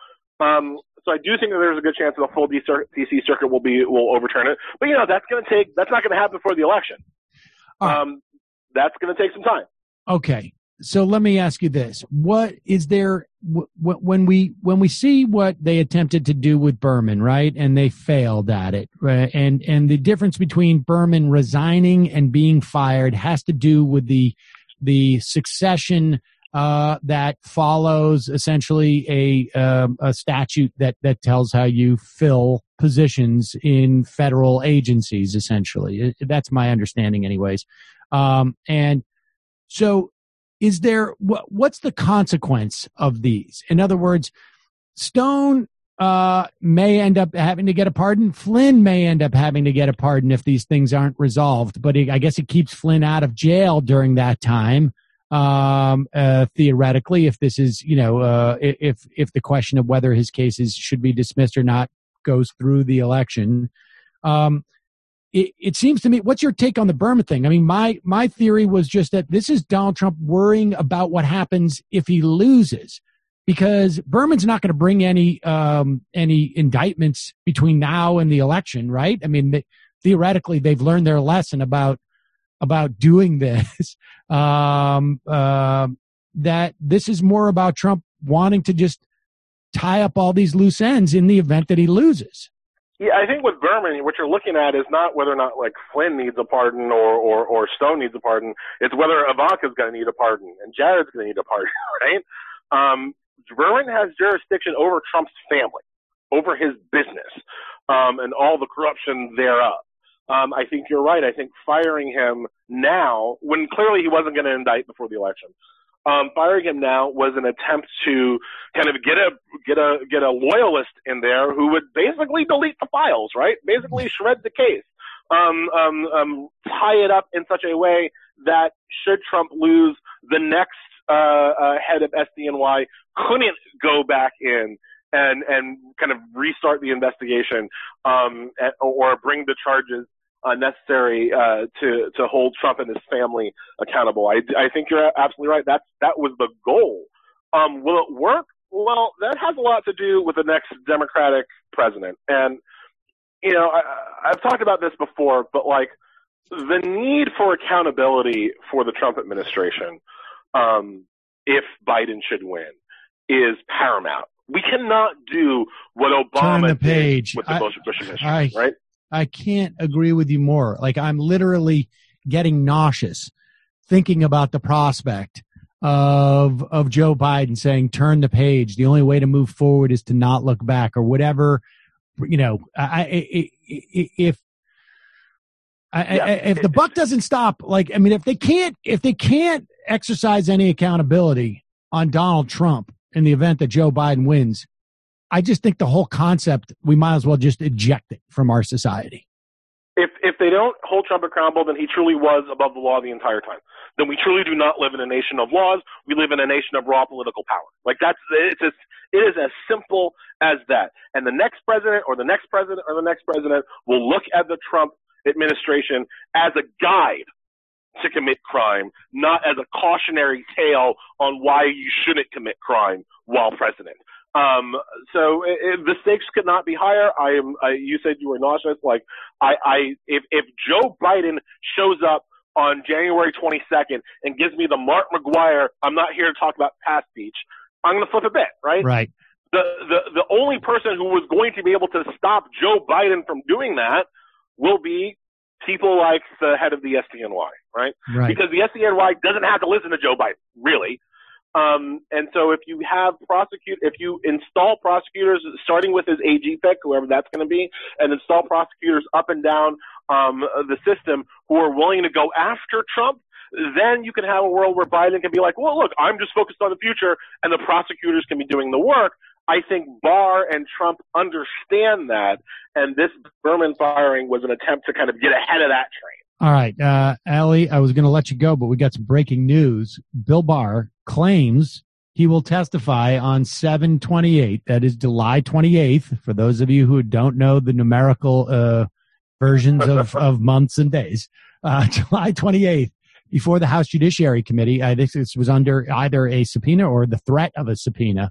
Speaker 6: Um, so I do think that there's a good chance that the full D C circuit will be will overturn it. But you know that's going to take that's not going to happen before the election.
Speaker 3: Right.
Speaker 6: Um, that's going to take some time.
Speaker 3: Okay, so let me ask you this: what is there w- w- when we when we see what they attempted to do with Berman, right, and they failed at it, right? and and the difference between Berman resigning and being fired has to do with the the succession uh, that follows essentially a uh, a statute that that tells how you fill positions in federal agencies. Essentially, that's my understanding, anyways. Um, and so, is there what, what's the consequence of these? In other words, Stone uh, may end up having to get a pardon. Flynn may end up having to get a pardon if these things aren't resolved. But it, I guess it keeps Flynn out of jail during that time. Um, uh, theoretically, if this is, you know, uh, if if the question of whether his cases should be dismissed or not goes through the election. Um, It, it seems to me, what's your take on the Berman thing? I mean, my, my theory was just that this is Donald Trump worrying about what happens if he loses, because Berman's not going to bring any, um, any indictments between now and the election, right? I mean, they, theoretically, they've learned their lesson about, about doing this, um, uh, that this is more about Trump wanting to just tie up all these loose ends in the event that he loses.
Speaker 6: Yeah, I think with Berman, what you're looking at is not whether or not like Flynn needs a pardon or, or, or Stone needs a pardon. It's whether Ivanka's going to need a pardon and Jared's going to need a pardon, right? Um, Berman has jurisdiction over Trump's family, over his business, um, and all the corruption thereof. Um, I think you're right. I think firing him now, when clearly he wasn't going to indict before the election, Um, firing him now was an attempt to kind of get a get a get a loyalist in there who would basically delete the files, right? Basically shred the case, um, um, um, tie it up in such a way that should Trump lose, the next uh, uh, head of S D N Y couldn't go back in and and kind of restart the investigation, um, or bring the charges Uh, necessary uh, to to hold Trump and his family accountable. I, I think you're absolutely right. That's that was the goal. Um, will it work? Well, that has a lot to do with the next Democratic president. And you know, I, I've talked about this before, but like the need for accountability for the Trump administration, um, if Biden should win, is paramount. We cannot do what Obama
Speaker 3: Turn the page.
Speaker 6: did with the
Speaker 3: I,
Speaker 6: Bush, Bush administration,
Speaker 3: I,
Speaker 6: right?
Speaker 3: I can't agree with you more. Like, I'm literally getting nauseous thinking about the prospect of of Joe Biden saying, turn the page. The only way to move forward is to not look back, or whatever. You know, I, I, I if I, yeah. I, if the buck doesn't stop, like, I mean, if they can't if they can't exercise any accountability on Donald Trump in the event that Joe Biden wins, I just think the whole concept, we might as well just eject it from our society.
Speaker 6: If if they don't hold Trump accountable, then he truly was above the law the entire time. Then we truly do not live in a nation of laws. We live in a nation of raw political power. Like that's it's as, it is as simple as that. And the next president or the next president or the next president will look at the Trump administration as a guide to commit crime, not as a cautionary tale on why you shouldn't commit crime while president. Um, so it, the stakes could not be higher. I am, I, you said you were nauseous. Like I, I, if, if Joe Biden shows up on January twenty-second and gives me the Mark McGuire, I'm not here to talk about past speech, I'm going to flip a bit, right?
Speaker 3: Right.
Speaker 6: The, the, the only person who was going to be able to stop Joe Biden from doing that will be people like the head of the S D N Y, right?
Speaker 3: Right.
Speaker 6: Because the S D N Y doesn't have to listen to Joe Biden, really. Um, and so if you have prosecute, if you install prosecutors, starting with his A G pick, whoever that's going to be, and install prosecutors up and down um, the system who are willing to go after Trump, then you can have a world where Biden can be like, well, look, I'm just focused on the future, and the prosecutors can be doing the work. I think Barr and Trump understand that, and this Berman firing was an attempt to kind of get ahead of that train.
Speaker 3: All right, uh, Allie, I was going to let you go, but we got some breaking news. Bill Barr claims he will testify on seven twenty-eight. That is July twenty-eighth. For those of you who don't know the numerical uh, versions of, of months and days, uh, July twenty-eighth, before the House Judiciary Committee. I think this was under either a subpoena or the threat of a subpoena.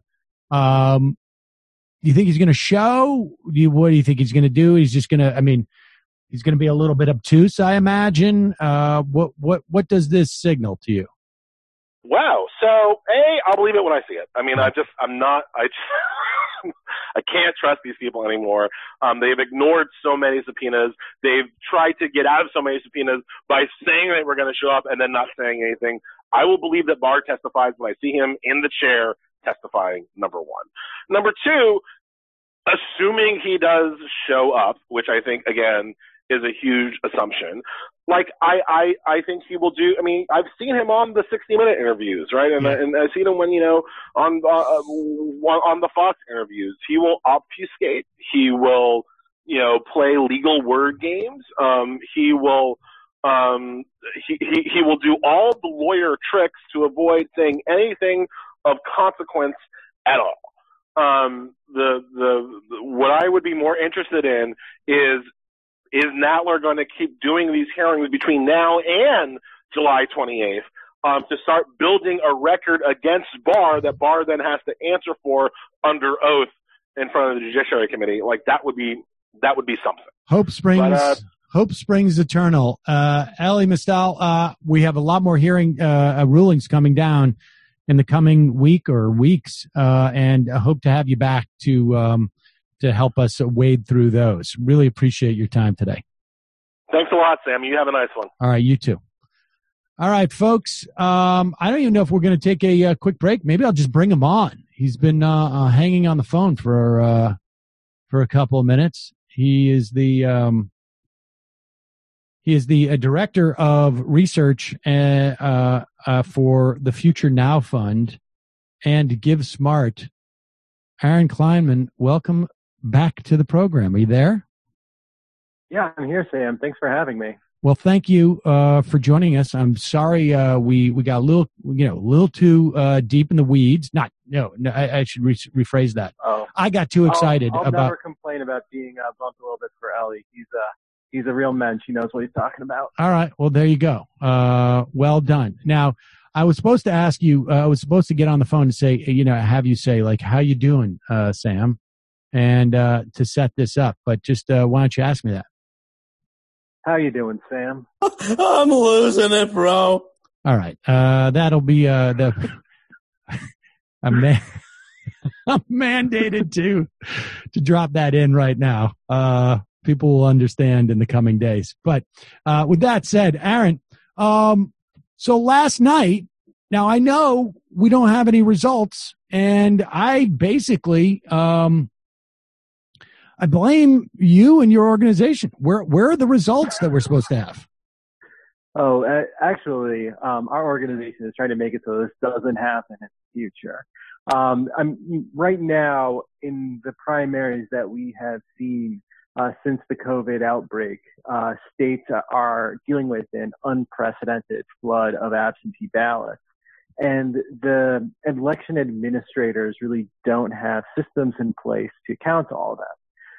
Speaker 3: Um, do you think he's going to show? Do you, what do you think he's going to do? He's just going to, I mean, he's going to be a little bit obtuse, I imagine. Uh, what, what, what does this signal to you?
Speaker 6: Wow. So, A, I'll believe it when I see it. I mean, I just, I'm not, I just, I can't trust these people anymore. Um, they've ignored so many subpoenas. They've tried to get out of so many subpoenas by saying that we're going to show up and then not saying anything. I will believe that Barr testifies when I see him in the chair testifying, number one. Number two, assuming he does show up, which I think, again, is a huge assumption. Like, I, I, I think he will do, I mean, I've seen him on the sixty minute interviews, right? And, yeah. and I've seen him when, you know, on, uh, on the Fox interviews. He will obfuscate. He will, you know, play legal word games. Um, he will, um, he, he, he will do all the lawyer tricks to avoid saying anything of consequence at all. Um, the, the, the, what I would be more interested in is, is Nadler going to keep doing these hearings between now and July twenty-eighth um, to start building a record against Barr that Barr then has to answer for under oath in front of the Judiciary Committee? Like, that would be that would be something.
Speaker 3: Hope springs, but, uh, hope springs eternal. Uh, Elie Mystal, uh, we have a lot more hearing uh, rulings coming down in the coming week or weeks, uh, and I hope to have you back to um, to help us wade through those. Really appreciate your time today.
Speaker 6: Thanks a lot, Sam. You have a nice one.
Speaker 3: All right, you too. All right, folks. Um, I don't even know if we're going to take a, a quick break. Maybe I'll just bring him on. He's been uh, uh, hanging on the phone for uh, for a couple of minutes. He is the um, he is the uh, director of research uh, uh, uh, for the Future Now Fund and Give Smart. Aaron Kleinman, welcome back to the program. Are you there?
Speaker 7: Yeah, I'm here, Sam. Thanks for having me.
Speaker 3: Well, thank you uh, for joining us. I'm sorry uh, we we got a little you know a little too uh, deep in the weeds. Not no, no I, I should re- rephrase that.
Speaker 7: Oh,
Speaker 3: I got too excited
Speaker 7: I'll, I'll
Speaker 3: about.
Speaker 7: never complain about being uh, bumped a little bit for Elie. He's a he's a real mensch. He knows what he's talking about.
Speaker 3: All right. Well, there you go. Uh, well done. Now, I was supposed to ask you. Uh, I was supposed to get on the phone and say, you know, have you say like, how you doing, uh, Sam, and uh, to set this up. But just uh, why don't you ask me that?
Speaker 7: How you doing, Sam?
Speaker 2: I'm losing it, bro.
Speaker 3: All right. Uh, that'll be uh, the I'm, man- I'm mandated to to drop that in right now. Uh, people will understand in the coming days. But uh, with that said, Aaron, um, so last night, now I know we don't have any results, and I basically um, I blame you and your organization. Where where are the results that we're supposed to have?
Speaker 7: Oh, uh, actually, um, our organization is trying to make it so this doesn't happen in the future. Um, I'm right now in the primaries that we have seen uh, since the COVID outbreak. Uh, states are dealing with an unprecedented flood of absentee ballots, and the election administrators really don't have systems in place to count all of that.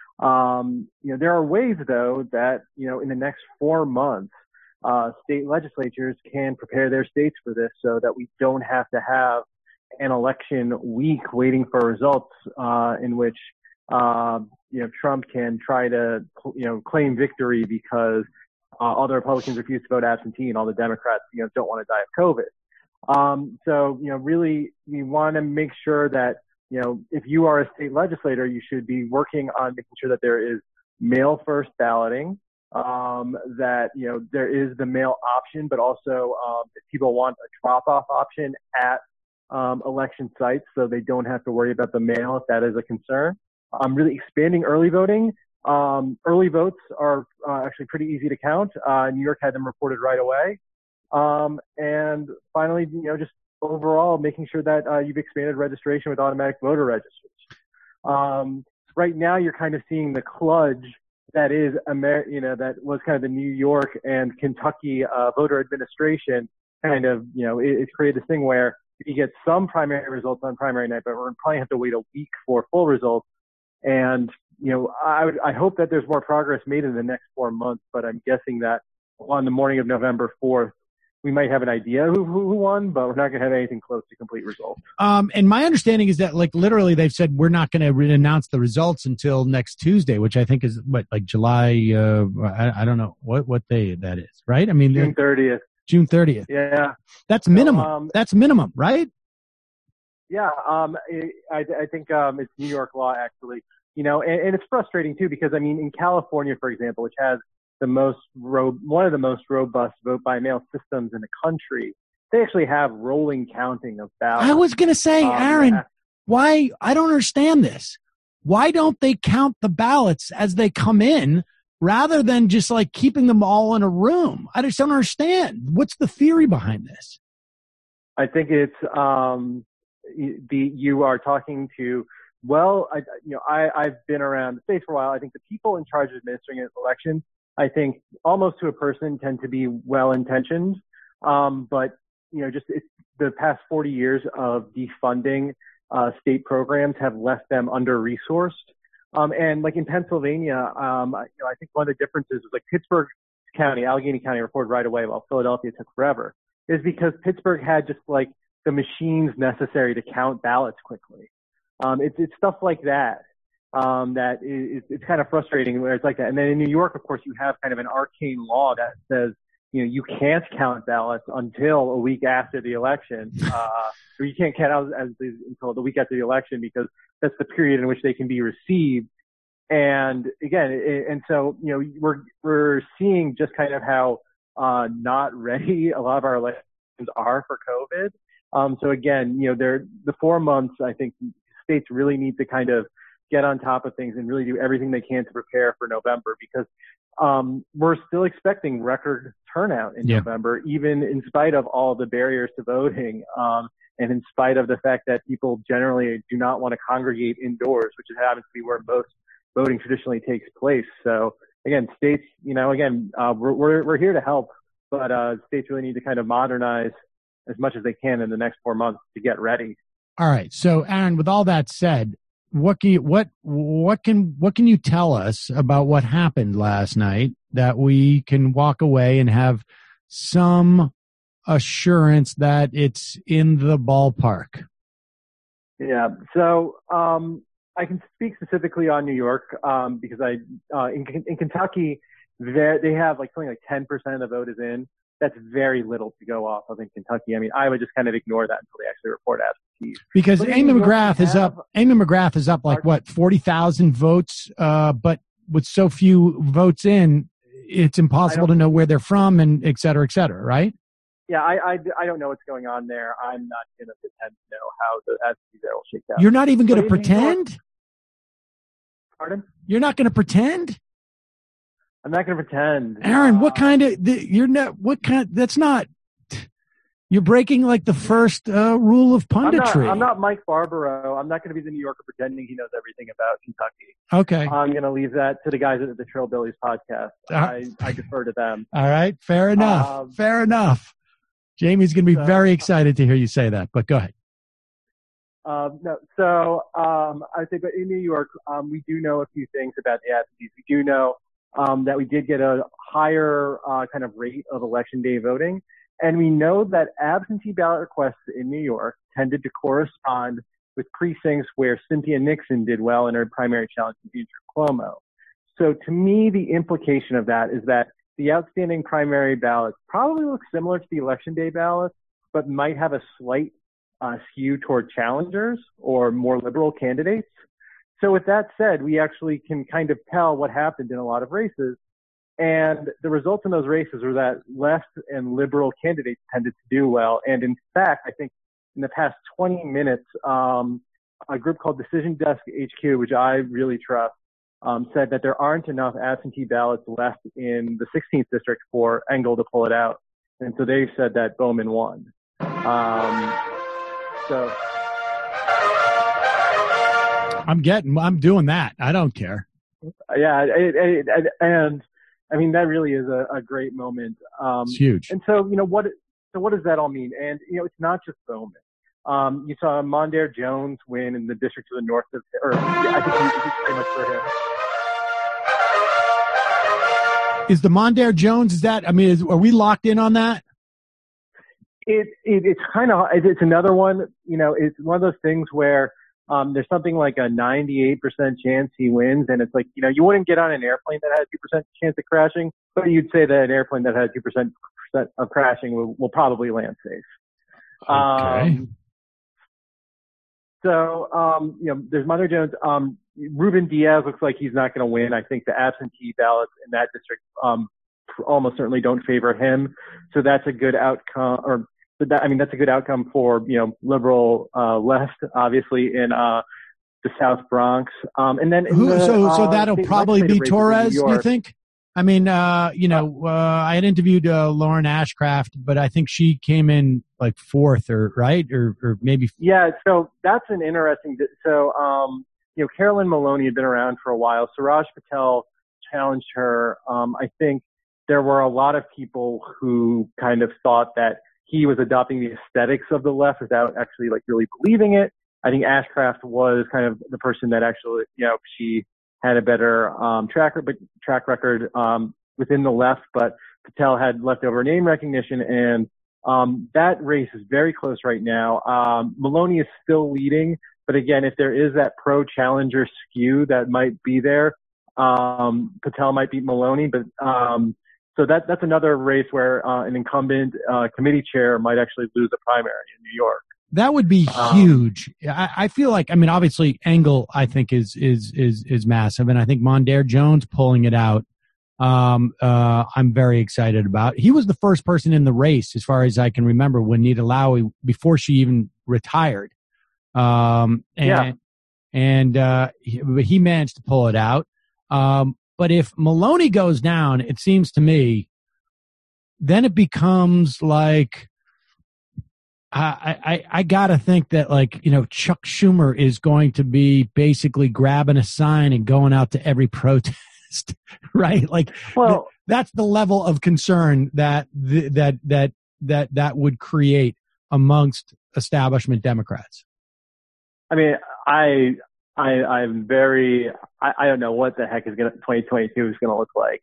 Speaker 7: Um, you know, there are ways though that, you know, in the next four months, uh, state legislatures can prepare their states for this so that we don't have to have an election week waiting for results, uh, in which, uh, you know, Trump can try to, you know, claim victory because, uh, all the Republicans refuse to vote absentee and all the Democrats, you know, don't want to die of COVID. Um, so, you know, really we want to make sure that, you know, if you are a state legislator, you should be working on making sure that there is mail first balloting, um, that, you know, there is the mail option, but also, um, if people want a drop off option at, um, election sites so they don't have to worry about the mail if that is a concern. Um, really expanding early voting. Um, early votes are uh, actually pretty easy to count. Uh, New York had them reported right away. Um, and finally, you know, just overall making sure that uh, you've expanded registration with automatic voter registration. Um, right now, you're kind of seeing the kludge that is, Amer- you know, that was kind of the New York and Kentucky uh, voter administration kind of, you know, it, it's created this thing where you get some primary results on primary night, but we're going to probably have to wait a week for full results. And, you know, I, I hope that there's more progress made in the next four months, but I'm guessing that on the morning of November fourth, we might have an idea who, who won, but we're not going to have anything close to complete results.
Speaker 3: Um, and my understanding is that, like, literally they've said we're not going to re- announce the results until next Tuesday, which I think is, what, like July, uh, I, I don't know what, what day that is, right? I mean,
Speaker 7: June thirtieth.
Speaker 3: June thirtieth.
Speaker 7: Yeah.
Speaker 3: That's minimum.
Speaker 7: So, um,
Speaker 3: That's minimum, right?
Speaker 7: Yeah. Um, I, I think um, it's New York law, actually. You know, and, and it's frustrating, too, because, I mean, in California, for example, which has the most ro- one of the most robust vote-by-mail systems in the country, they actually have rolling counting of ballots.
Speaker 3: I was going to say,
Speaker 7: um,
Speaker 3: Aaron,
Speaker 7: yeah.
Speaker 3: why? I don't understand this. Why don't they count the ballots as they come in rather than just like keeping them all in a room? I just don't understand. What's the theory behind this?
Speaker 7: I think it's um, the you are talking to. Well, I, you know, I, I've been around the States for a while. I think the people in charge of administering an election, I think almost to a person, tend to be well-intentioned. Um, but, you know, just it's, the past forty years of defunding uh, state programs have left them under-resourced. Um, and like in Pennsylvania, um, you know, I think one of the differences is like Pittsburgh County, Allegheny County reported right away, while Philadelphia took forever, is because Pittsburgh had just like the machines necessary to count ballots quickly. Um, it's, it's stuff like that, um, that is, it's kind of frustrating where it's like that. And then in New York, of course, you have kind of an arcane law that says, you know, you can't count ballots until a week after the election, uh, or you can't count out as, as, until the week after the election because that's the period in which they can be received. And again, it, and so, you know, we're, we're seeing just kind of how, uh, not ready a lot of our elections are for COVID. Um, so again, you know, they're the four months, I think, states really need to kind of get on top of things and really do everything they can to prepare for November because um, we're still expecting record turnout in yeah. November, even in spite of all the barriers to voting um, and in spite of the fact that people generally do not want to congregate indoors, which happens to be where most voting traditionally takes place. So again, states, you know, again, uh, we're, we're, we're here to help, but uh, states really need to kind of modernize as much as they can in the next four months to get ready.
Speaker 3: All right. So, Aaron, with all that said, what can you, what, what can, what can you tell us about what happened last night that we can walk away and have some assurance that it's in the ballpark?
Speaker 7: Yeah. So, um, I can speak specifically on New York, um, because I, uh, in, in Kentucky, they have like something like ten percent of the vote is in. That's very little to go off of in Kentucky. I mean, I would just kind of ignore that until they actually report absentees.
Speaker 3: Because Amy McGrath is up. Amy McGrath is up like what forty thousand votes, uh, but with so few votes in, it's impossible to know where they're from and et cetera, et cetera. Right?
Speaker 7: Yeah, I, I, I don't know what's going on there. I'm not going to pretend to know how the absentees there will shake out.
Speaker 3: You're not even going to pretend?
Speaker 7: Pardon?
Speaker 3: You're not going to pretend?
Speaker 7: I'm not going to pretend.
Speaker 3: Aaron,
Speaker 7: uh,
Speaker 3: what kind of, you're not, what kind, that's not, you're breaking like the first uh, rule of punditry.
Speaker 7: I'm not, I'm not Mike Barbaro. I'm not going to be the New Yorker pretending he knows everything about Kentucky.
Speaker 3: Okay.
Speaker 7: I'm going to leave that to the guys at the Trillbillies podcast. Uh, I, I defer to them.
Speaker 3: All right. Fair enough. Um, Fair enough. Jamie's going to be
Speaker 7: so,
Speaker 3: very excited to hear you say that, but go ahead.
Speaker 7: Um, no, so um, I think in New York, um, we do know a few things about the absentees. We do know Um, that we did get a higher uh, kind of rate of election day voting. And we know that absentee ballot requests in New York tended to correspond with precincts where Cynthia Nixon did well in her primary challenge to Andrew Cuomo. So to me, the implication of that is that the outstanding primary ballots probably look similar to the election day ballots, but might have a slight uh, skew toward challengers or more liberal candidates. So with that said, we actually can kind of tell what happened in a lot of races. And the results in those races were that left and liberal candidates tended to do well. And in fact, I think in the past twenty minutes, um, a group called Decision Desk H Q, which I really trust, um, said that there aren't enough absentee ballots left in the sixteenth district for Engel to pull it out. And so they've said that Bowman won. Um, so...
Speaker 3: I'm getting, I'm doing that. I don't care.
Speaker 7: Yeah. It, it, it, and I mean, that really is a, a great moment. Um,
Speaker 3: it's huge.
Speaker 7: And so, you know, what, so what does that all mean? And, you know, it's not just Bowman. Um, you saw Mondaire Jones win in the district to the north of, or I think he's pretty much for him.
Speaker 3: Is the Mondaire Jones, is that, I mean, is, are we locked in on that?
Speaker 7: It, it it's kind of, it's another one, you know, it's one of those things where, Um, there's something like a ninety-eight percent chance he wins, and it's like, you know, you wouldn't get on an airplane that had a two percent chance of crashing, but you'd say that an airplane that had two percent of crashing will, will probably land safe.
Speaker 3: Okay.
Speaker 7: Um, so, um, you know, there's Mother Jones. Um, Ruben Diaz looks like he's not going to win. I think the absentee ballots in that district um, almost certainly don't favor him. So that's a good outcome, or that, I mean, that's a good outcome for, you know, liberal uh, left, obviously, in uh, the South Bronx. Um, and then in
Speaker 3: Who,
Speaker 7: the,
Speaker 3: so, so
Speaker 7: uh,
Speaker 3: that'll
Speaker 7: state
Speaker 3: probably be
Speaker 7: legislative races in New
Speaker 3: Torres, you
Speaker 7: York.
Speaker 3: think? I mean, uh, you know, uh, I had interviewed uh, Lauren Ashcraft, but I think she came in like fourth, or right, or or maybe.
Speaker 7: Yeah, so that's an interesting. So, um, you know, Carolyn Maloney had been around for a while. Suraj Patel challenged her. Um, I think there were a lot of people who kind of thought that he was adopting the aesthetics of the left without actually like really believing it. I think Ashcraft was kind of the person that actually, you know, she had a better um, track, track record um, within the left, but Patel had leftover name recognition, and um, that race is very close right now. Um, Maloney is still leading, but again, if there is that pro-challenger skew that might be there, um, Patel might beat Maloney, but um, so that that's another race where uh, an incumbent uh, committee chair might actually lose a primary in New York.
Speaker 3: That would be
Speaker 7: Um,
Speaker 3: huge. I, I feel like, I mean, obviously Engel, I think is, is, is, is massive. And I think Mondaire Jones pulling it out. Um, uh, I'm very excited about. He was the first person in the race, as far as I can remember, when Nita Lowey, before she even retired. Um, and,
Speaker 7: Yeah.
Speaker 3: and, uh, he, he managed to pull it out. Um, but if Maloney goes down, it seems to me, then it becomes like, I, I, I gotta think that, like, you know, Chuck Schumer is going to be basically grabbing a sign and going out to every protest, right? Like,
Speaker 7: Well,
Speaker 3: th- that's the level of concern that, th- that, that, that, that would create amongst establishment Democrats.
Speaker 7: I mean, I, I, I'm very, I, I don't know what the heck is going to, twenty twenty-two is going to look like.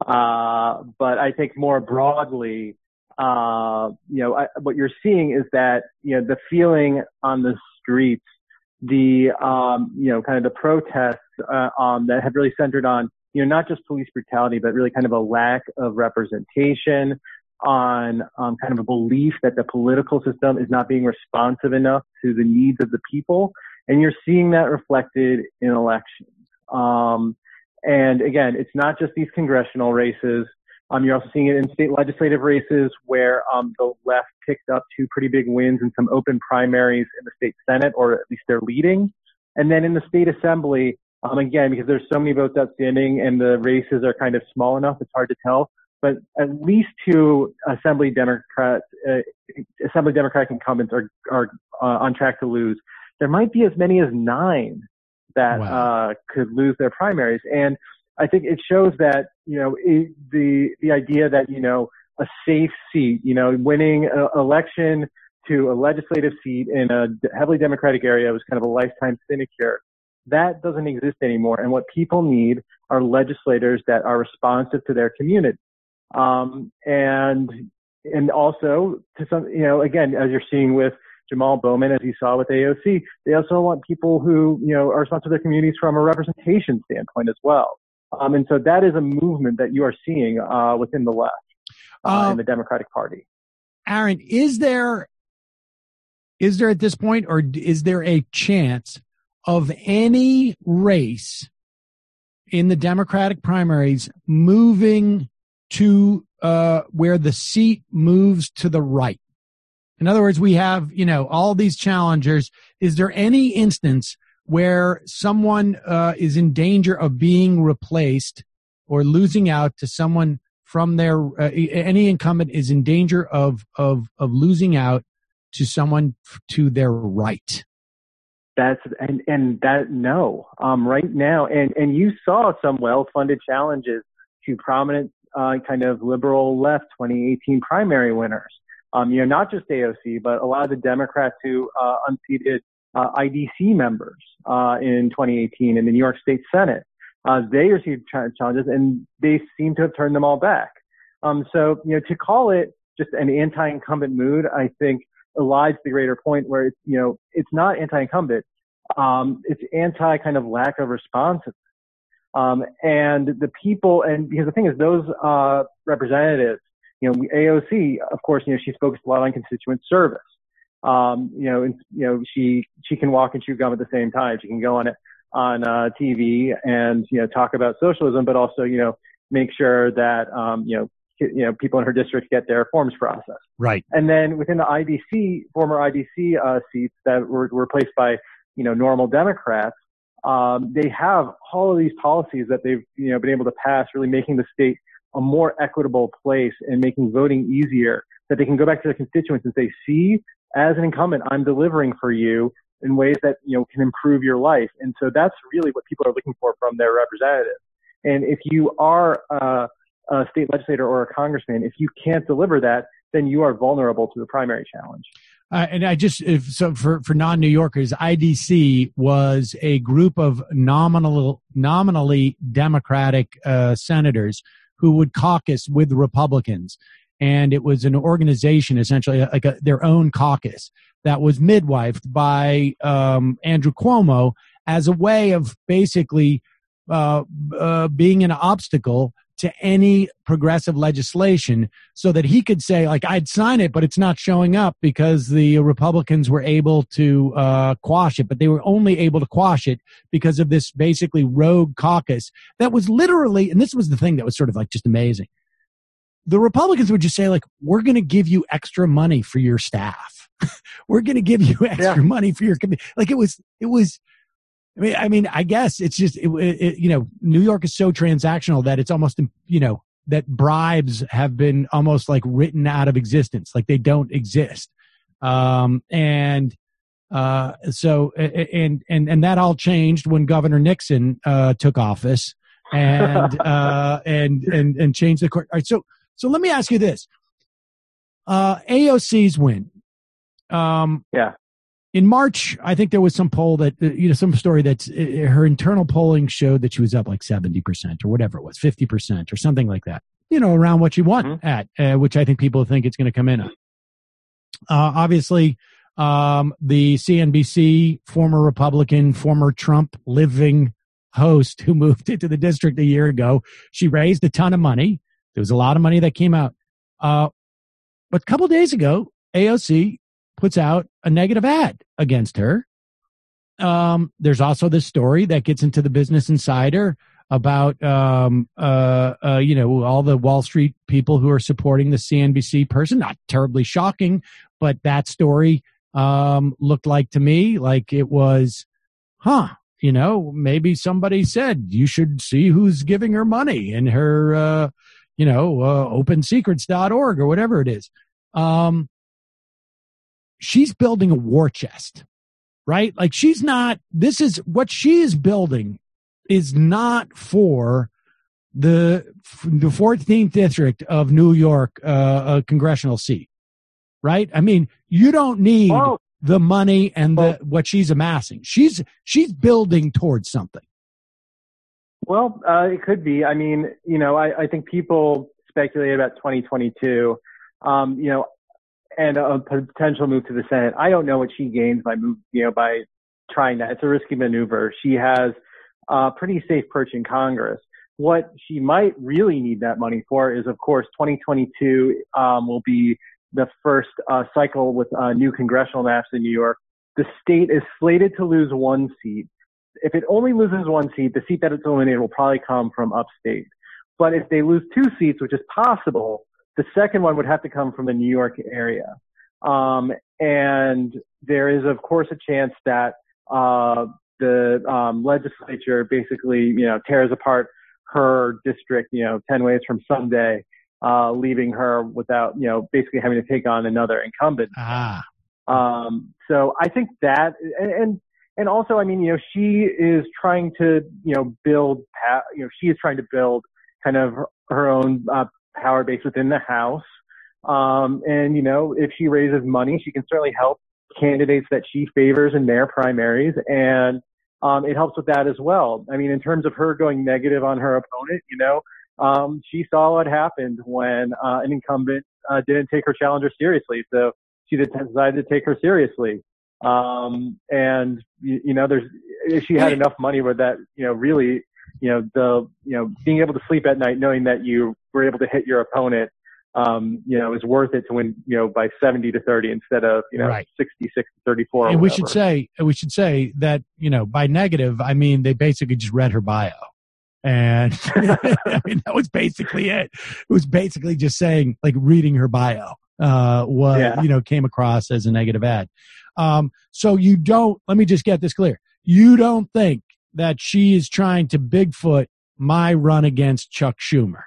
Speaker 7: Uh, but I think more broadly, Uh, you know, I, what you're seeing is that, you know, the feeling on the streets, the, um, you know, kind of the protests, uh, um, that have really centered on, you know, not just police brutality, but really kind of a lack of representation, on, um, kind of a belief that the political system is not being responsive enough to the needs of the people. And you're seeing that reflected in elections. Um, and again, it's not just these congressional races. Um, you're also seeing it in state legislative races where um, the left picked up two pretty big wins in some open primaries in the state Senate, or at least they're leading. And then in the state assembly, um, again, because there's so many votes outstanding and the races are kind of small enough, it's hard to tell. But at least two assembly Democrats, uh, assembly Democratic incumbents are are uh, on track to lose. There might be as many as nine that
Speaker 3: Wow.
Speaker 7: uh, could lose their primaries, and I think it shows that, you know, it, the, the idea that, you know, a safe seat, you know, winning an election to a legislative seat in a heavily Democratic area was kind of a lifetime sinecure. That doesn't exist anymore. And what people need are legislators that are responsive to their community. Um, and, and also to some, you know, again, as you're seeing with Jamal Bowman, as you saw with A O C, they also want people who, you know, are responsive to their communities from a representation standpoint as well. Um, and so that is a movement that you are seeing uh, within the left uh,
Speaker 3: Um,
Speaker 7: in the Democratic Party.
Speaker 3: Aaron, is there, is there at this point, or is there a chance of any race in the Democratic primaries moving to uh, where the seat moves to the right? In other words, we have, you know, all these challengers. Is there any instance where someone uh, is in danger of being replaced or losing out to someone from their, uh, any incumbent is in danger of, of, of losing out to someone to their right?
Speaker 7: That's, and, and that, no, um, right now. And, and you saw some well-funded challenges to prominent, uh, kind of liberal left twenty eighteen primary winners. Um, you know, not just A O C, but a lot of the Democrats who, uh, unseated Uh, I D C members uh, in twenty eighteen in the New York State Senate. Uh, they received ch- challenges, and they seem to have turned them all back. Um, so, you know, to call it just an anti-incumbent mood, I think elides the greater point where it's, you know, it's not anti-incumbent. Um, it's anti kind of lack of responsiveness. Um, and the people, and because the thing is, those uh, representatives, you know, A O C, of course, you know, she's focused a lot on constituent service. Um, you know, and, you know, she she can walk and chew gum at the same time. She can go on it on uh, T V and you know talk about socialism, but also you know make sure that um, you know you know people in her district get their forms processed.
Speaker 3: Right.
Speaker 7: And then within the I D C, former I D C uh, seats that were, were replaced by you know normal Democrats. Um, they have all of these policies that they've, you know, been able to pass, really making the state a more equitable place and making voting easier, that they can go back to their constituents and say, see, as an incumbent, I'm delivering for you in ways that, you know, can improve your life. And so that's really what people are looking for from their representatives. And if you are a, a state legislator or a congressman, if you can't deliver that, then you are vulnerable to the primary challenge.
Speaker 3: Uh, and I just, if, so for, for non-New Yorkers, I D C was a group of nominal, nominally Democratic uh, senators who would caucus with Republicans. And it was an organization, essentially like a, their own caucus, that was midwifed by um, Andrew Cuomo as a way of basically uh, uh, being an obstacle to any progressive legislation, so that he could say, like, I'd sign it, but it's not showing up because the Republicans were able to uh, quash it. But they were only able to quash it because of this basically rogue caucus that was literally, and this was the thing that was sort of like just amazing. The Republicans would just say, like, we're going to give you extra money for your staff. We're going to give you extra yeah. money for your committee. Like, it was, it was, I mean, I mean, I guess it's just, it, it, you know, New York is so transactional that it's almost, you know, that bribes have been almost like written out of existence, like they don't exist. Um, and uh, so, and, and, and that all changed when Governor Nixon uh, took office and, uh, and, and, and changed the court. All right, so, so let me ask you this. Uh, A O C's win. Um,
Speaker 7: yeah.
Speaker 3: In March, I think there was some poll that, you know, some story that uh, her internal polling showed that she was up like seventy percent or whatever it was, fifty percent or something like that, you know, around what she won mm-hmm. at, uh, which I think people think it's going to come in on. Uh, obviously, um, the C N B C former Republican, former Trump living host who moved into the district a year ago, she raised a ton of money. There was a lot of money that came out. Uh, but a couple of days ago, A O C puts out a negative ad against her. Um, there's also this story that gets into the Business Insider about, um, uh, uh, you know, all the Wall Street people who are supporting the C N B C person. Not terribly shocking, but that story um, looked like to me like it was, huh, you know, maybe somebody said you should see who's giving her money in her, uh, you know, uh, open secrets dot org or whatever it is. Um, she's building a war chest, right? Like she's not, this is what she is building is not for the, the fourteenth district of New York, uh, a congressional seat, right? I mean, you don't need well, the money and the, well, what she's amassing. She's, she's building towards something.
Speaker 7: Well, uh, it could be. I mean, you know, I, I think people speculate about twenty twenty-two, um, you know, and a potential move to the Senate. I don't know what she gains by move, you know, by trying that. It's a risky maneuver. She has a pretty safe perch in Congress. What she might really need that money for is, of course, twenty twenty-two um, will be the first uh, cycle with uh, new congressional maps in New York. The state is slated to lose one seat. If it only loses one seat, the seat that it's eliminated will probably come from upstate. But if they lose two seats, which is possible, the second one would have to come from the New York area. Um, and there is, of course, a chance that uh, the um, legislature basically, you know, tears apart her district, you know, ten ways from Sunday, uh, leaving her without, you know, basically having to take on another incumbent.
Speaker 3: Ah.
Speaker 7: Um, so I think that, and, and And also, I mean, you know, she is trying to, you know, build, you know, she is trying to build kind of her own uh, power base within the House. Um, and, you know, if she raises money, she can certainly help candidates that she favors in their primaries. And um, it helps with that as well. I mean, in terms of her going negative on her opponent, you know, um, she saw what happened when uh, an incumbent uh, didn't take her challenger seriously. So she decided to take her seriously. Um, and you, you know, there's, if she had enough money where that, you know, really, you know, the, you know, being able to sleep at night knowing that you were able to hit your opponent, um, you know, is worth it to win, you know, by seventy to thirty instead of, you know,
Speaker 3: right.
Speaker 7: sixty-six to thirty-four.
Speaker 3: And we should say, we should say that, you know, by negative, I mean, they basically just read her bio. And I mean, that was basically it. It was basically just saying, like, reading her bio, uh, what, yeah. you know, came across as a negative ad. Um, so you don't, let me just get this clear. You don't think that she is trying to Bigfoot my run against Chuck Schumer?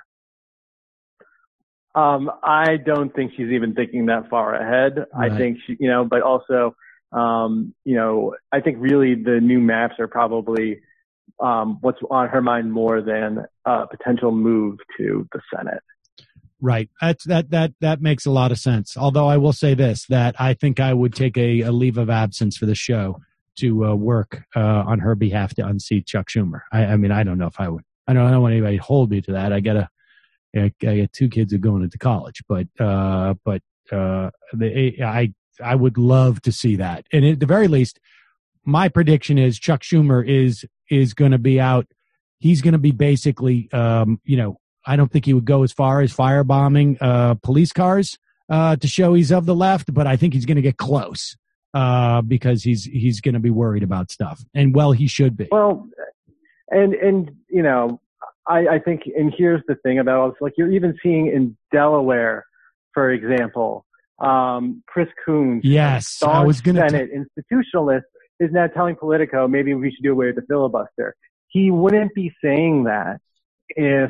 Speaker 7: Um, I don't think she's even thinking that far ahead. Right. I think she, you know, but also, um, you know, I think really the new maps are probably, um, what's on her mind more than a potential move to the Senate.
Speaker 3: Right. That's, that, that, that makes a lot of sense. Although I will say this, that I think I would take a, a leave of absence for the show to uh, work uh, on her behalf to unseat Chuck Schumer. I, I mean, I don't know if I would. I don't, I don't want anybody to hold me to that. I got a, I got two kids who are going into college, but uh, but uh, they, I I would love to see that. And at the very least, my prediction is Chuck Schumer is is going to be out. He's going to be basically, um, you know, I don't think he would go as far as firebombing uh, police cars uh, to show he's of the left, but I think he's going to get close uh, because he's he's going to be worried about stuff, and well, he should be.
Speaker 7: Well, and and you know. I, I think, and here's the thing about it, like you're even seeing in Delaware, for example, um, Chris Coons,
Speaker 3: yes, I was going to
Speaker 7: Senate t- institutionalist, is now telling Politico maybe we should do away with the filibuster. He wouldn't be saying that if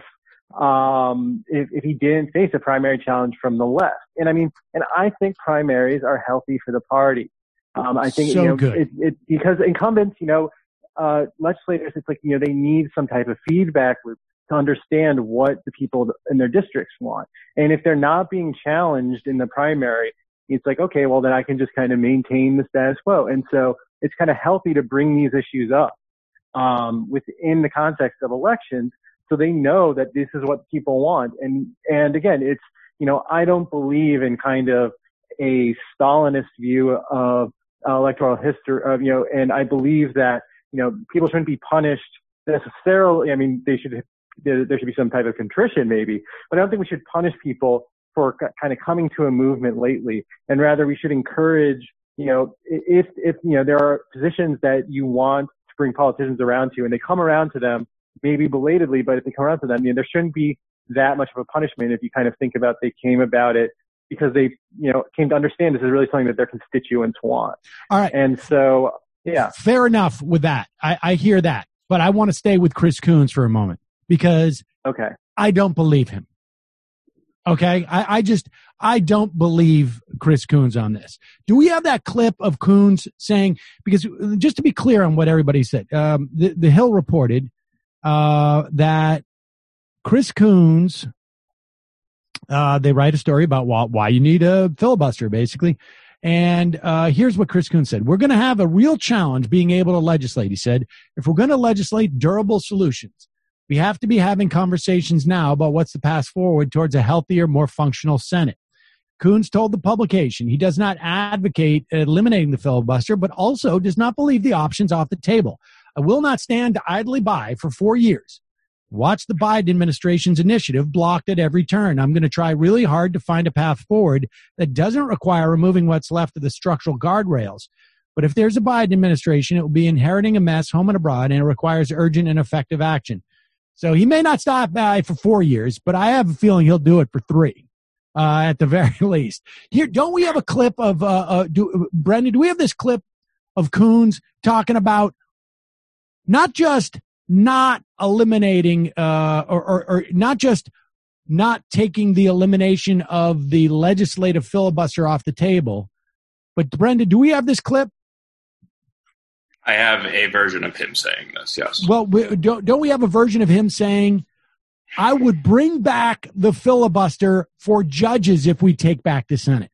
Speaker 7: um, if, if he didn't face a primary challenge from the left. And I mean, and I think primaries are healthy for the party. Um, I think
Speaker 3: so
Speaker 7: you know,
Speaker 3: good.
Speaker 7: It, it, because incumbents, you know. Uh, legislators, it's like, you know, they need some type of feedback loop to understand what the people in their districts want. And if they're not being challenged in the primary, it's like, okay, well, then I can just kind of maintain the status quo. And so it's kind of healthy to bring these issues up, um, within the context of elections so they know that this is what people want. And, and again, it's, you know, I don't believe in kind of a Stalinist view of uh, electoral history, of, you know, and I believe that, you know, people shouldn't be punished necessarily. I mean, they should, there, there should be some type of contrition maybe, but I don't think we should punish people for kind of coming to a movement lately. And rather we should encourage, you know, if, if, you know, there are positions that you want to bring politicians around to and they come around to them, maybe belatedly, but if they come around to them, you know, there shouldn't be that much of a punishment if you kind of think about they came about it because they, you know, came to understand this is really something that their constituents want.
Speaker 3: All right.
Speaker 7: And so, yeah.
Speaker 3: Fair enough with that. I, I hear that. But I want to stay with Chris Coons for a moment because
Speaker 7: okay.
Speaker 3: I don't believe him. Okay? I, I just, I don't believe Chris Coons on this. Do we have that clip of Coons saying, because just to be clear on what everybody said, um, the, the Hill reported uh, that Chris Coons, uh, they write a story about why, why you need a filibuster, basically. And uh, here's what Chris Coons said. We're going to have a real challenge being able to legislate, he said. If we're going to legislate durable solutions, we have to be having conversations now about what's the path forward towards a healthier, more functional Senate. Coons told the publication he does not advocate eliminating the filibuster, but also does not believe the options off the table. I will not stand idly by for four years. Watch the Biden administration's initiative blocked at every turn. I'm going to try really hard to find a path forward that doesn't require removing what's left of the structural guardrails. But if there's a Biden administration, it will be inheriting a mess home and abroad, and it requires urgent and effective action. So he may not stop by for four years, but I have a feeling he'll do it for three, uh, at the very least. Here, don't we have a clip of, uh, uh, do, Brendan, do we have this clip of Coons talking about not just not eliminating uh, or, or, or not just not taking the elimination of the legislative filibuster off the table. But, Brendan, do we have this clip?
Speaker 2: I have a version of him saying this, yes.
Speaker 3: Well, we, don't, don't we have a version of him saying, I would bring back the filibuster for judges if we take back the Senate?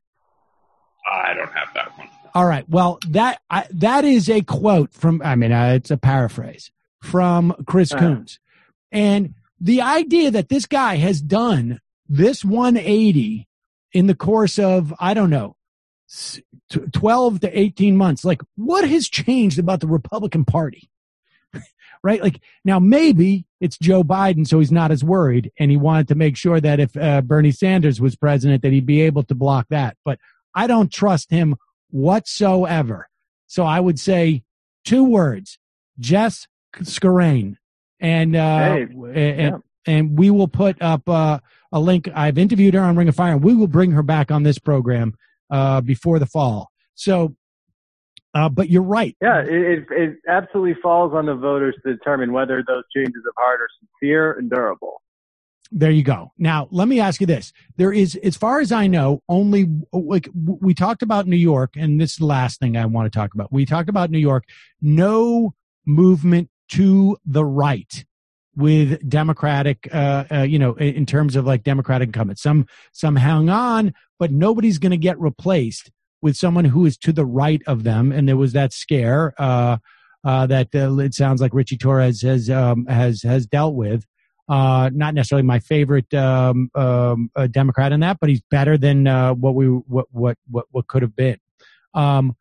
Speaker 2: I don't have that one.
Speaker 3: All right. Well, that I, that is a quote from, I mean, uh, it's a paraphrase from Chris uh-huh. Coons. And the idea that this guy has done this one eighty in the course of, I don't know, twelve to eighteen months. Like, what has changed about the Republican Party? Right? Like, now maybe it's Joe Biden, so he's not as worried, and he wanted to make sure that if uh, Bernie Sanders was president, that he'd be able to block that. But I don't trust him whatsoever. So I would say two words: Jess Scarane, and uh,
Speaker 7: hey,
Speaker 3: and,
Speaker 7: yeah.
Speaker 3: and we will put up uh, a link. I've interviewed her on Ring of Fire, and we will bring her back on this program uh, before the fall. So. Uh, but you're right.
Speaker 7: Yeah, it, it, it absolutely falls on the voters to determine whether those changes of heart are sincere and durable.
Speaker 3: There you go. Now, let me ask you this. There is, as far as I know, only, like, we talked about New York, and this is the last thing I want to talk about. We talked about New York, no movement to the right with Democratic, uh, uh, you know, in terms of like Democratic incumbents. Some, some hung on, but nobody's going to get replaced with someone who is to the right of them. And there was that scare uh, uh, that uh, it sounds like Richie Torres has um, has has dealt with. Uh, not necessarily my favorite um, um, uh, Democrat in that, but he's better than uh, what we what what what, what could have been. Um,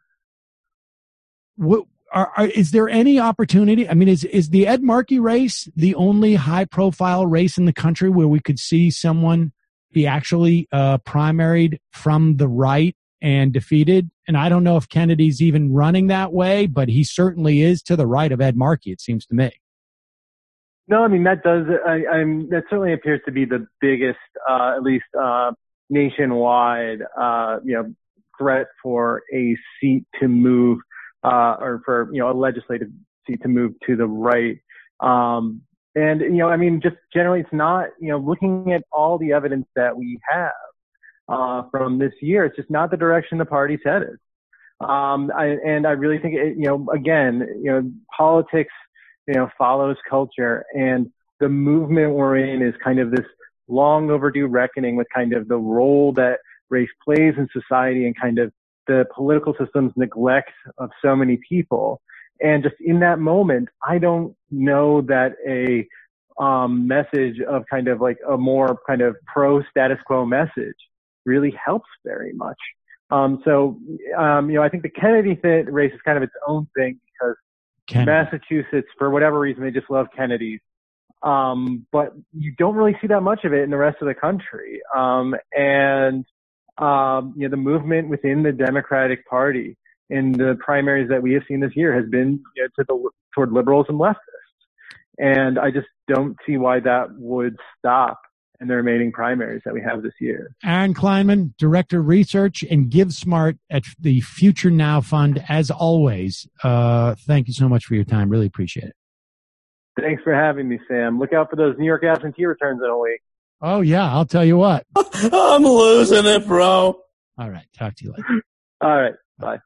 Speaker 3: what are, are, is there any opportunity? I mean, is is the Ed Markey race the only high profile race in the country where we could see someone be actually uh, primaried from the right and defeated? And I don't know if Kennedy's even running that way, but he certainly is to the right of Ed Markey, it seems to me.
Speaker 7: No, I mean, that does, I, I'm, that certainly appears to be the biggest, uh, at least, uh, nationwide, uh, you know, threat for a seat to move, uh, or for, you know, a legislative seat to move to the right. Um, and, you know, I mean, just generally, it's not, you know, looking at all the evidence that we have, Uh, from this year, it's just not the direction the party's headed. Um, I, and I really think, it, you know, again, you know, politics, you know, follows culture, and the movement we're in is kind of this long overdue reckoning with kind of the role that race plays in society and kind of the political system's neglect of so many people. And just in that moment, I don't know that a um, message of kind of like a more kind of pro status quo message really helps very much. Um, so, um, you know, I think the Kennedy th- race is kind of its own thing because Kennedy. Massachusetts, for whatever reason, they just love Kennedys. Um, but you don't really see that much of it in the rest of the country. Um, and, um, you know, the movement within the Democratic Party in the primaries that we have seen this year has been, you know, to the, toward liberals and leftists. And I just don't see why that would stop in the remaining primaries that we have this year.
Speaker 3: Aaron Kleinman, Director of Research and Give Smart at the Future Now Fund. As always, uh, thank you so much for your time. Really appreciate it.
Speaker 7: Thanks for having me, Sam. Look out for those New York absentee returns in a week.
Speaker 3: Oh, yeah. I'll tell you what.
Speaker 8: I'm losing it, bro.
Speaker 3: All right. Talk to you later.
Speaker 7: All right. Bye.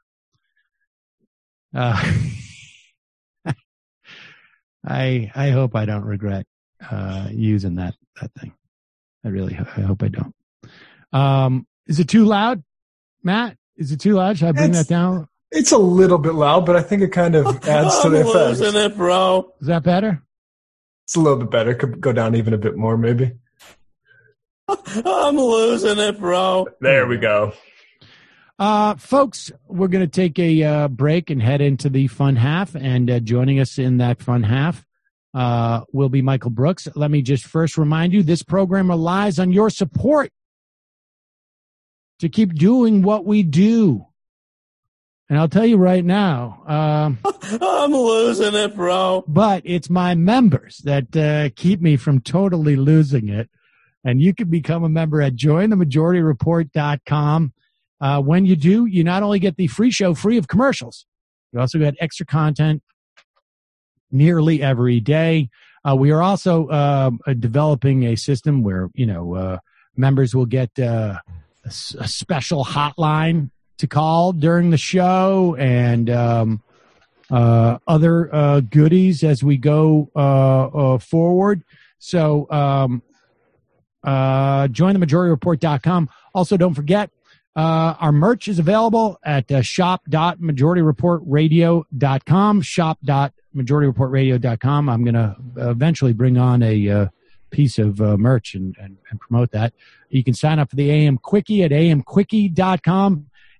Speaker 3: Uh, I I hope I don't regret uh, using that, that thing. I really I hope I don't. Um, is it too loud, Matt? Is it too loud? Should I bring
Speaker 5: it's,
Speaker 3: that down?
Speaker 5: It's a little bit loud, but I think it kind of adds to the effect.
Speaker 8: I'm losing it, bro.
Speaker 3: Is that better?
Speaker 5: It's a little bit better. Could go down even a bit more, maybe.
Speaker 8: I'm losing it, bro.
Speaker 5: There we go.
Speaker 3: Uh, folks, we're going to take a uh, break and head into the fun half. And uh, joining us in that fun half uh, will be Michael Brooks. Let me just first remind you, this program relies on your support to keep doing what we do. And I'll tell you right now, um,
Speaker 8: I'm losing it, bro.
Speaker 3: But it's my members that uh, keep me from totally losing it. And you can become a member at join the majority report dot com. Uh, when you do, you not only get the free show free of commercials, you also get extra content nearly every day. Uh, we are also uh, developing a system where, you know, uh, members will get uh, a, a special hotline to call during the show and um, uh, other uh, goodies as we go uh, uh, forward. So um, uh, join the majority report dot com. Also, don't forget, Uh, our merch is available at uh, shop dot majority report radio dot com, shop dot majority report radio dot com. I'm going to eventually bring on a uh, piece of uh, merch and, and, and promote that. You can sign up for the A M Quickie at A M Quickie dot com.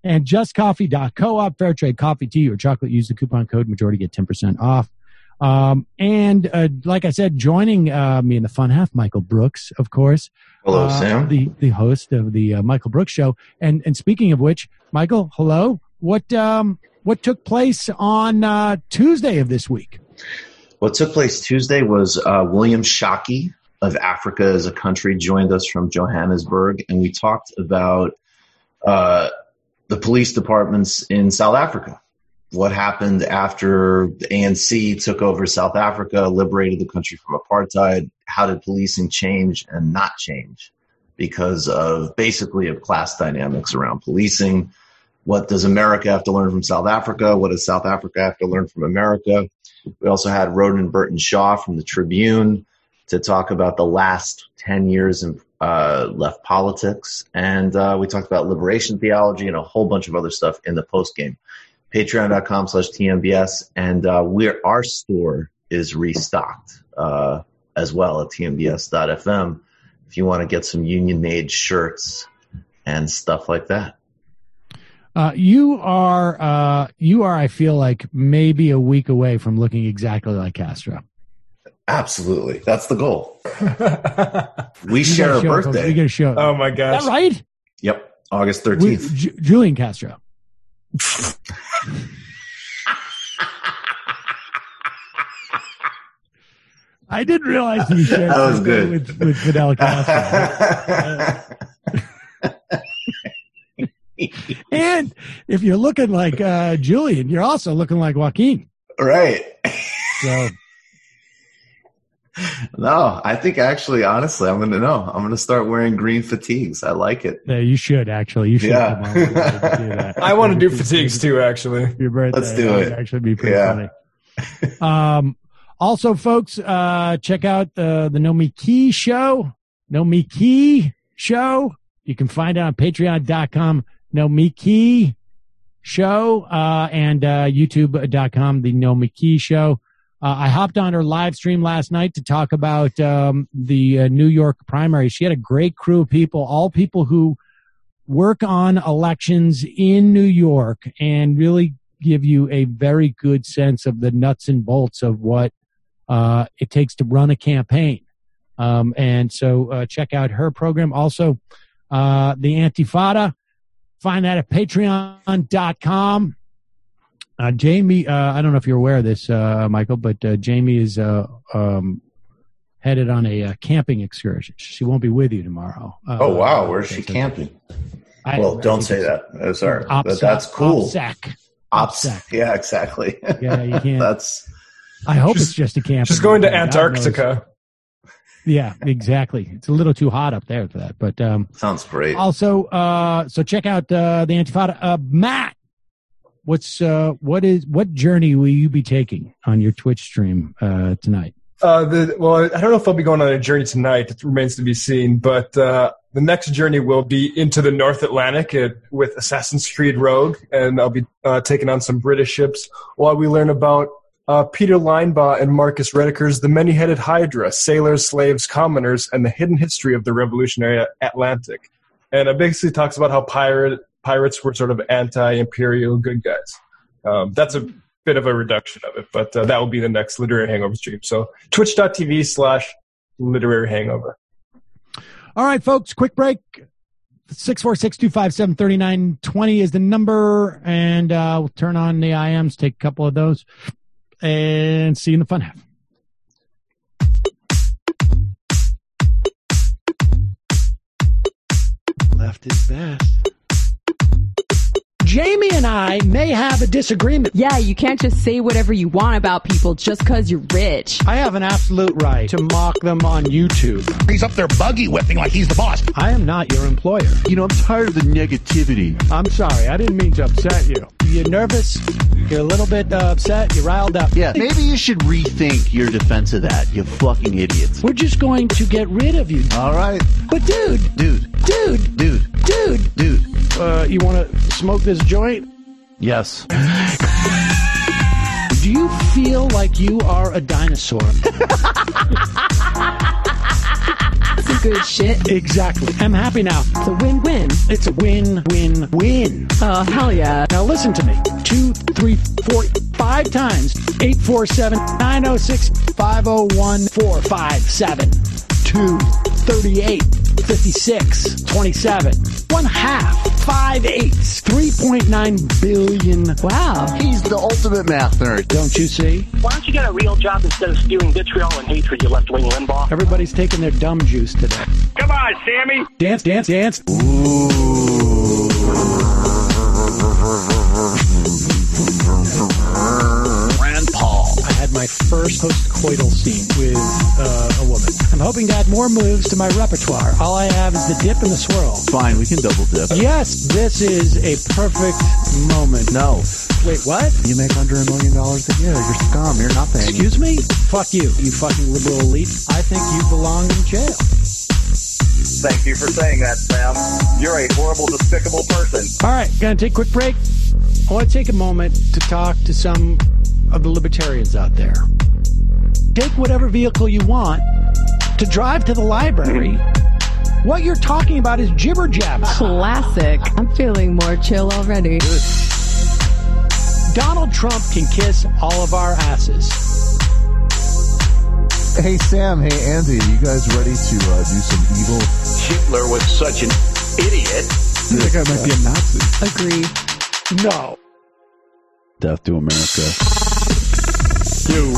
Speaker 3: and just coffee dot coop. Fair trade coffee, tea, or chocolate. Use the coupon code majority, get ten percent off. Um, and uh, like I said, joining uh, me in the fun half, Michael Brooks, of course.
Speaker 9: Hello,
Speaker 3: uh,
Speaker 9: Sam.
Speaker 3: The the host of the uh, Michael Brooks Show. And and speaking of which, Michael, hello. What um what took place on uh, Tuesday of this week?
Speaker 9: What took place Tuesday was uh, William Shockey of Africa as a country joined us from Johannesburg, and we talked about uh, the police departments in South Africa. What happened after the A N C took over South Africa, liberated the country from apartheid? How did policing change and not change because of basically of class dynamics around policing? What does America have to learn from South Africa? What does South Africa have to learn from America? We also had Roden Burton Shaw from the Tribune to talk about the last ten years in uh, left politics. And uh, we talked about liberation theology and a whole bunch of other stuff in the postgame. Patreon.com slash TMBS. And uh, we're, our store is restocked uh, as well at T M B S dot F M if you want to get some union-made shirts and stuff like that.
Speaker 3: Uh, you are, uh, you are, I feel like, maybe a week away from looking exactly like Castro.
Speaker 9: Absolutely. That's the goal. We share a birthday.
Speaker 3: We get a show.
Speaker 5: Oh, my gosh.
Speaker 3: Is that right?
Speaker 9: Yep. August thirteenth.
Speaker 3: We, J- Julian Castro. I didn't realize you shared
Speaker 9: that was good.
Speaker 3: With, with Fidel Castro. And if you're looking like uh, Julian, you're also looking like Joaquin.
Speaker 9: Right.
Speaker 3: So,
Speaker 9: no, I think actually, honestly, I'm going to know. I'm going to start wearing green fatigues. I like it.
Speaker 3: Yeah, you should actually. You should.
Speaker 9: Yeah.
Speaker 3: Come on with that, do that.
Speaker 5: I want to do fatigues too, actually.
Speaker 3: Your birthday.
Speaker 9: Let's do
Speaker 3: that
Speaker 9: it.
Speaker 3: would actually be pretty
Speaker 9: Yeah.
Speaker 3: funny. Um, also, folks, uh, check out the the No Me Key show. No Me Key show. You can find it on patreon dot com. No Me Key show uh, and uh, youtube dot com. The No Me Key show. Uh, I hopped on her live stream last night to talk about um, the uh, New York primary. She had a great crew of people, all people who work on elections in New York and really give you a very good sense of the nuts and bolts of what uh, it takes to run a campaign. Um, and so uh, check out her program. Also, uh, the Antifada. Find that at patreon dot com. Uh, Jamie, uh, I don't know if you're aware of this, uh, Michael, but uh, Jamie is uh, um, headed on a uh, camping excursion. She won't be with you tomorrow. Uh,
Speaker 9: Oh, wow. Where's she camping?
Speaker 3: I,
Speaker 9: Well,
Speaker 3: I
Speaker 9: don't
Speaker 3: think
Speaker 9: say
Speaker 3: it's
Speaker 9: that. Oh, sorry. But
Speaker 3: OPSEC,
Speaker 9: that's cool.
Speaker 3: OPSEC.
Speaker 9: Ops.
Speaker 3: OPSEC.
Speaker 9: Yeah, exactly.
Speaker 3: Yeah, you can't.
Speaker 9: That's
Speaker 3: I hope
Speaker 5: She's-
Speaker 3: it's just a camping.
Speaker 5: She's going to
Speaker 3: God knows.
Speaker 5: Antarctica.
Speaker 3: Yeah, exactly. It's a little too hot up there for that. But um,
Speaker 9: sounds great.
Speaker 3: also, uh, so check out uh, the Antifada. Uh, Matt, what's uh, what is what journey will you be taking on your Twitch stream uh, tonight?
Speaker 5: Uh, the, well, I don't know if I'll be going on a journey tonight. It remains to be seen. But uh, the next journey will be into the North Atlantic at, with Assassin's Creed Rogue, and I'll be uh, taking on some British ships while we learn about uh, Peter Linebaugh and Marcus Rediker's The Many-Headed Hydra, Sailors, Slaves, Commoners, and the Hidden History of the Revolutionary Atlantic. And it basically talks about how pirate pirates were sort of anti-imperial good guys. Um, that's a bit of a reduction of it, but uh, that will be the next Literary Hangover stream. So twitch.tv slash literary hangover.
Speaker 3: All right, folks, quick break. six four six, two five seven, three nine two zero is the number, and uh, we'll turn on the I Ms, take a couple of those, and see you in the fun half. Left is best. Jamie and I may have a disagreement.
Speaker 10: Yeah, you can't just say whatever you want about people just because you're rich.
Speaker 3: I have an absolute right to mock them on YouTube.
Speaker 11: He's up there buggy whipping like he's the boss.
Speaker 3: I am not your employer.
Speaker 11: You know, I'm tired of the negativity.
Speaker 3: I'm sorry. I didn't mean to upset you. You're nervous. You're a little bit uh, upset. You're riled up.
Speaker 11: Yeah, maybe you should rethink your defense of that, you fucking idiots.
Speaker 3: We're just going to get rid of you.
Speaker 11: All right.
Speaker 3: But dude,
Speaker 11: Dude.
Speaker 3: dude,
Speaker 11: Dude.
Speaker 3: dude,
Speaker 11: Dude.
Speaker 3: uh, you want to smoke this joint?
Speaker 11: Yes.
Speaker 3: Do you feel like you are a dinosaur?
Speaker 10: Since good shit.
Speaker 3: Exactly. I'm happy now.
Speaker 10: It's a win-win.
Speaker 3: It's a win-win-win.
Speaker 10: Oh, hell yeah.
Speaker 3: Now listen to me. Two, three, four, five times. eight four seven, nine oh six, five oh one, four five seven, two, thirty-eight, fifty-six, twenty-seven. One half. Five eighths. three point nine billion.
Speaker 10: Wow.
Speaker 11: He's the ultimate math nerd.
Speaker 3: Don't you see?
Speaker 12: Why don't you get a real job instead of spewing vitriol and hatred, you left-wing Limbaugh?
Speaker 3: Everybody's taking their dumb juice today.
Speaker 6: Come on, Sammy.
Speaker 3: Dance, dance, dance.
Speaker 11: Ooh. Rand Paul.
Speaker 3: I had my first post-coital scene with uh, a woman. I'm hoping to add more moves to my repertoire. All I have is the dip and the swirl.
Speaker 11: Fine, we can double dip.
Speaker 3: Yes, this is a perfect moment.
Speaker 11: No.
Speaker 3: Wait, what?
Speaker 11: You make under a million dollars a year. You're scum. You're nothing.
Speaker 3: Excuse me? Fuck you, you fucking liberal elite. I think you belong in jail.
Speaker 13: Thank you for saying that, Sam. You're a horrible, despicable person.
Speaker 3: All right, gonna take a quick break. I want to take a moment to talk to some of the libertarians out there. Take whatever vehicle you want to drive to the library. What you're talking about is jibber jabber.
Speaker 10: Classic. I'm feeling more chill already.
Speaker 3: Good. Donald Trump can kiss all of our asses.
Speaker 14: Hey, Sam. Hey, Andy. You guys ready to uh, do some evil?
Speaker 15: Hitler was such an idiot.
Speaker 14: That guy might be a Nazi.
Speaker 10: Agree.
Speaker 3: No.
Speaker 11: Death to America.
Speaker 3: You.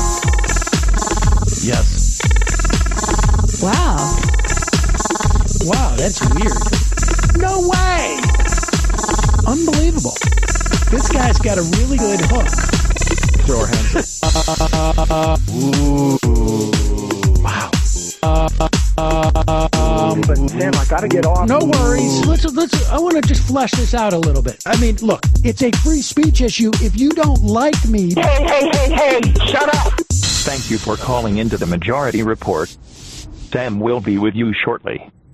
Speaker 11: Yes.
Speaker 10: Wow.
Speaker 3: Wow, that's weird. No way! Unbelievable. This guy's got a really good hook.
Speaker 14: Throw our hands
Speaker 3: up.
Speaker 11: Ooh.
Speaker 3: Wow. Um,
Speaker 12: but Sam, I gotta get off.
Speaker 3: No worries. Let's let's. I want to just flesh this out a little bit. I mean, look, it's a free speech issue. If you don't like me,
Speaker 12: hey, hey, hey, hey, shut up.
Speaker 16: Thank you for calling into the Majority Report. Sam will be with you shortly.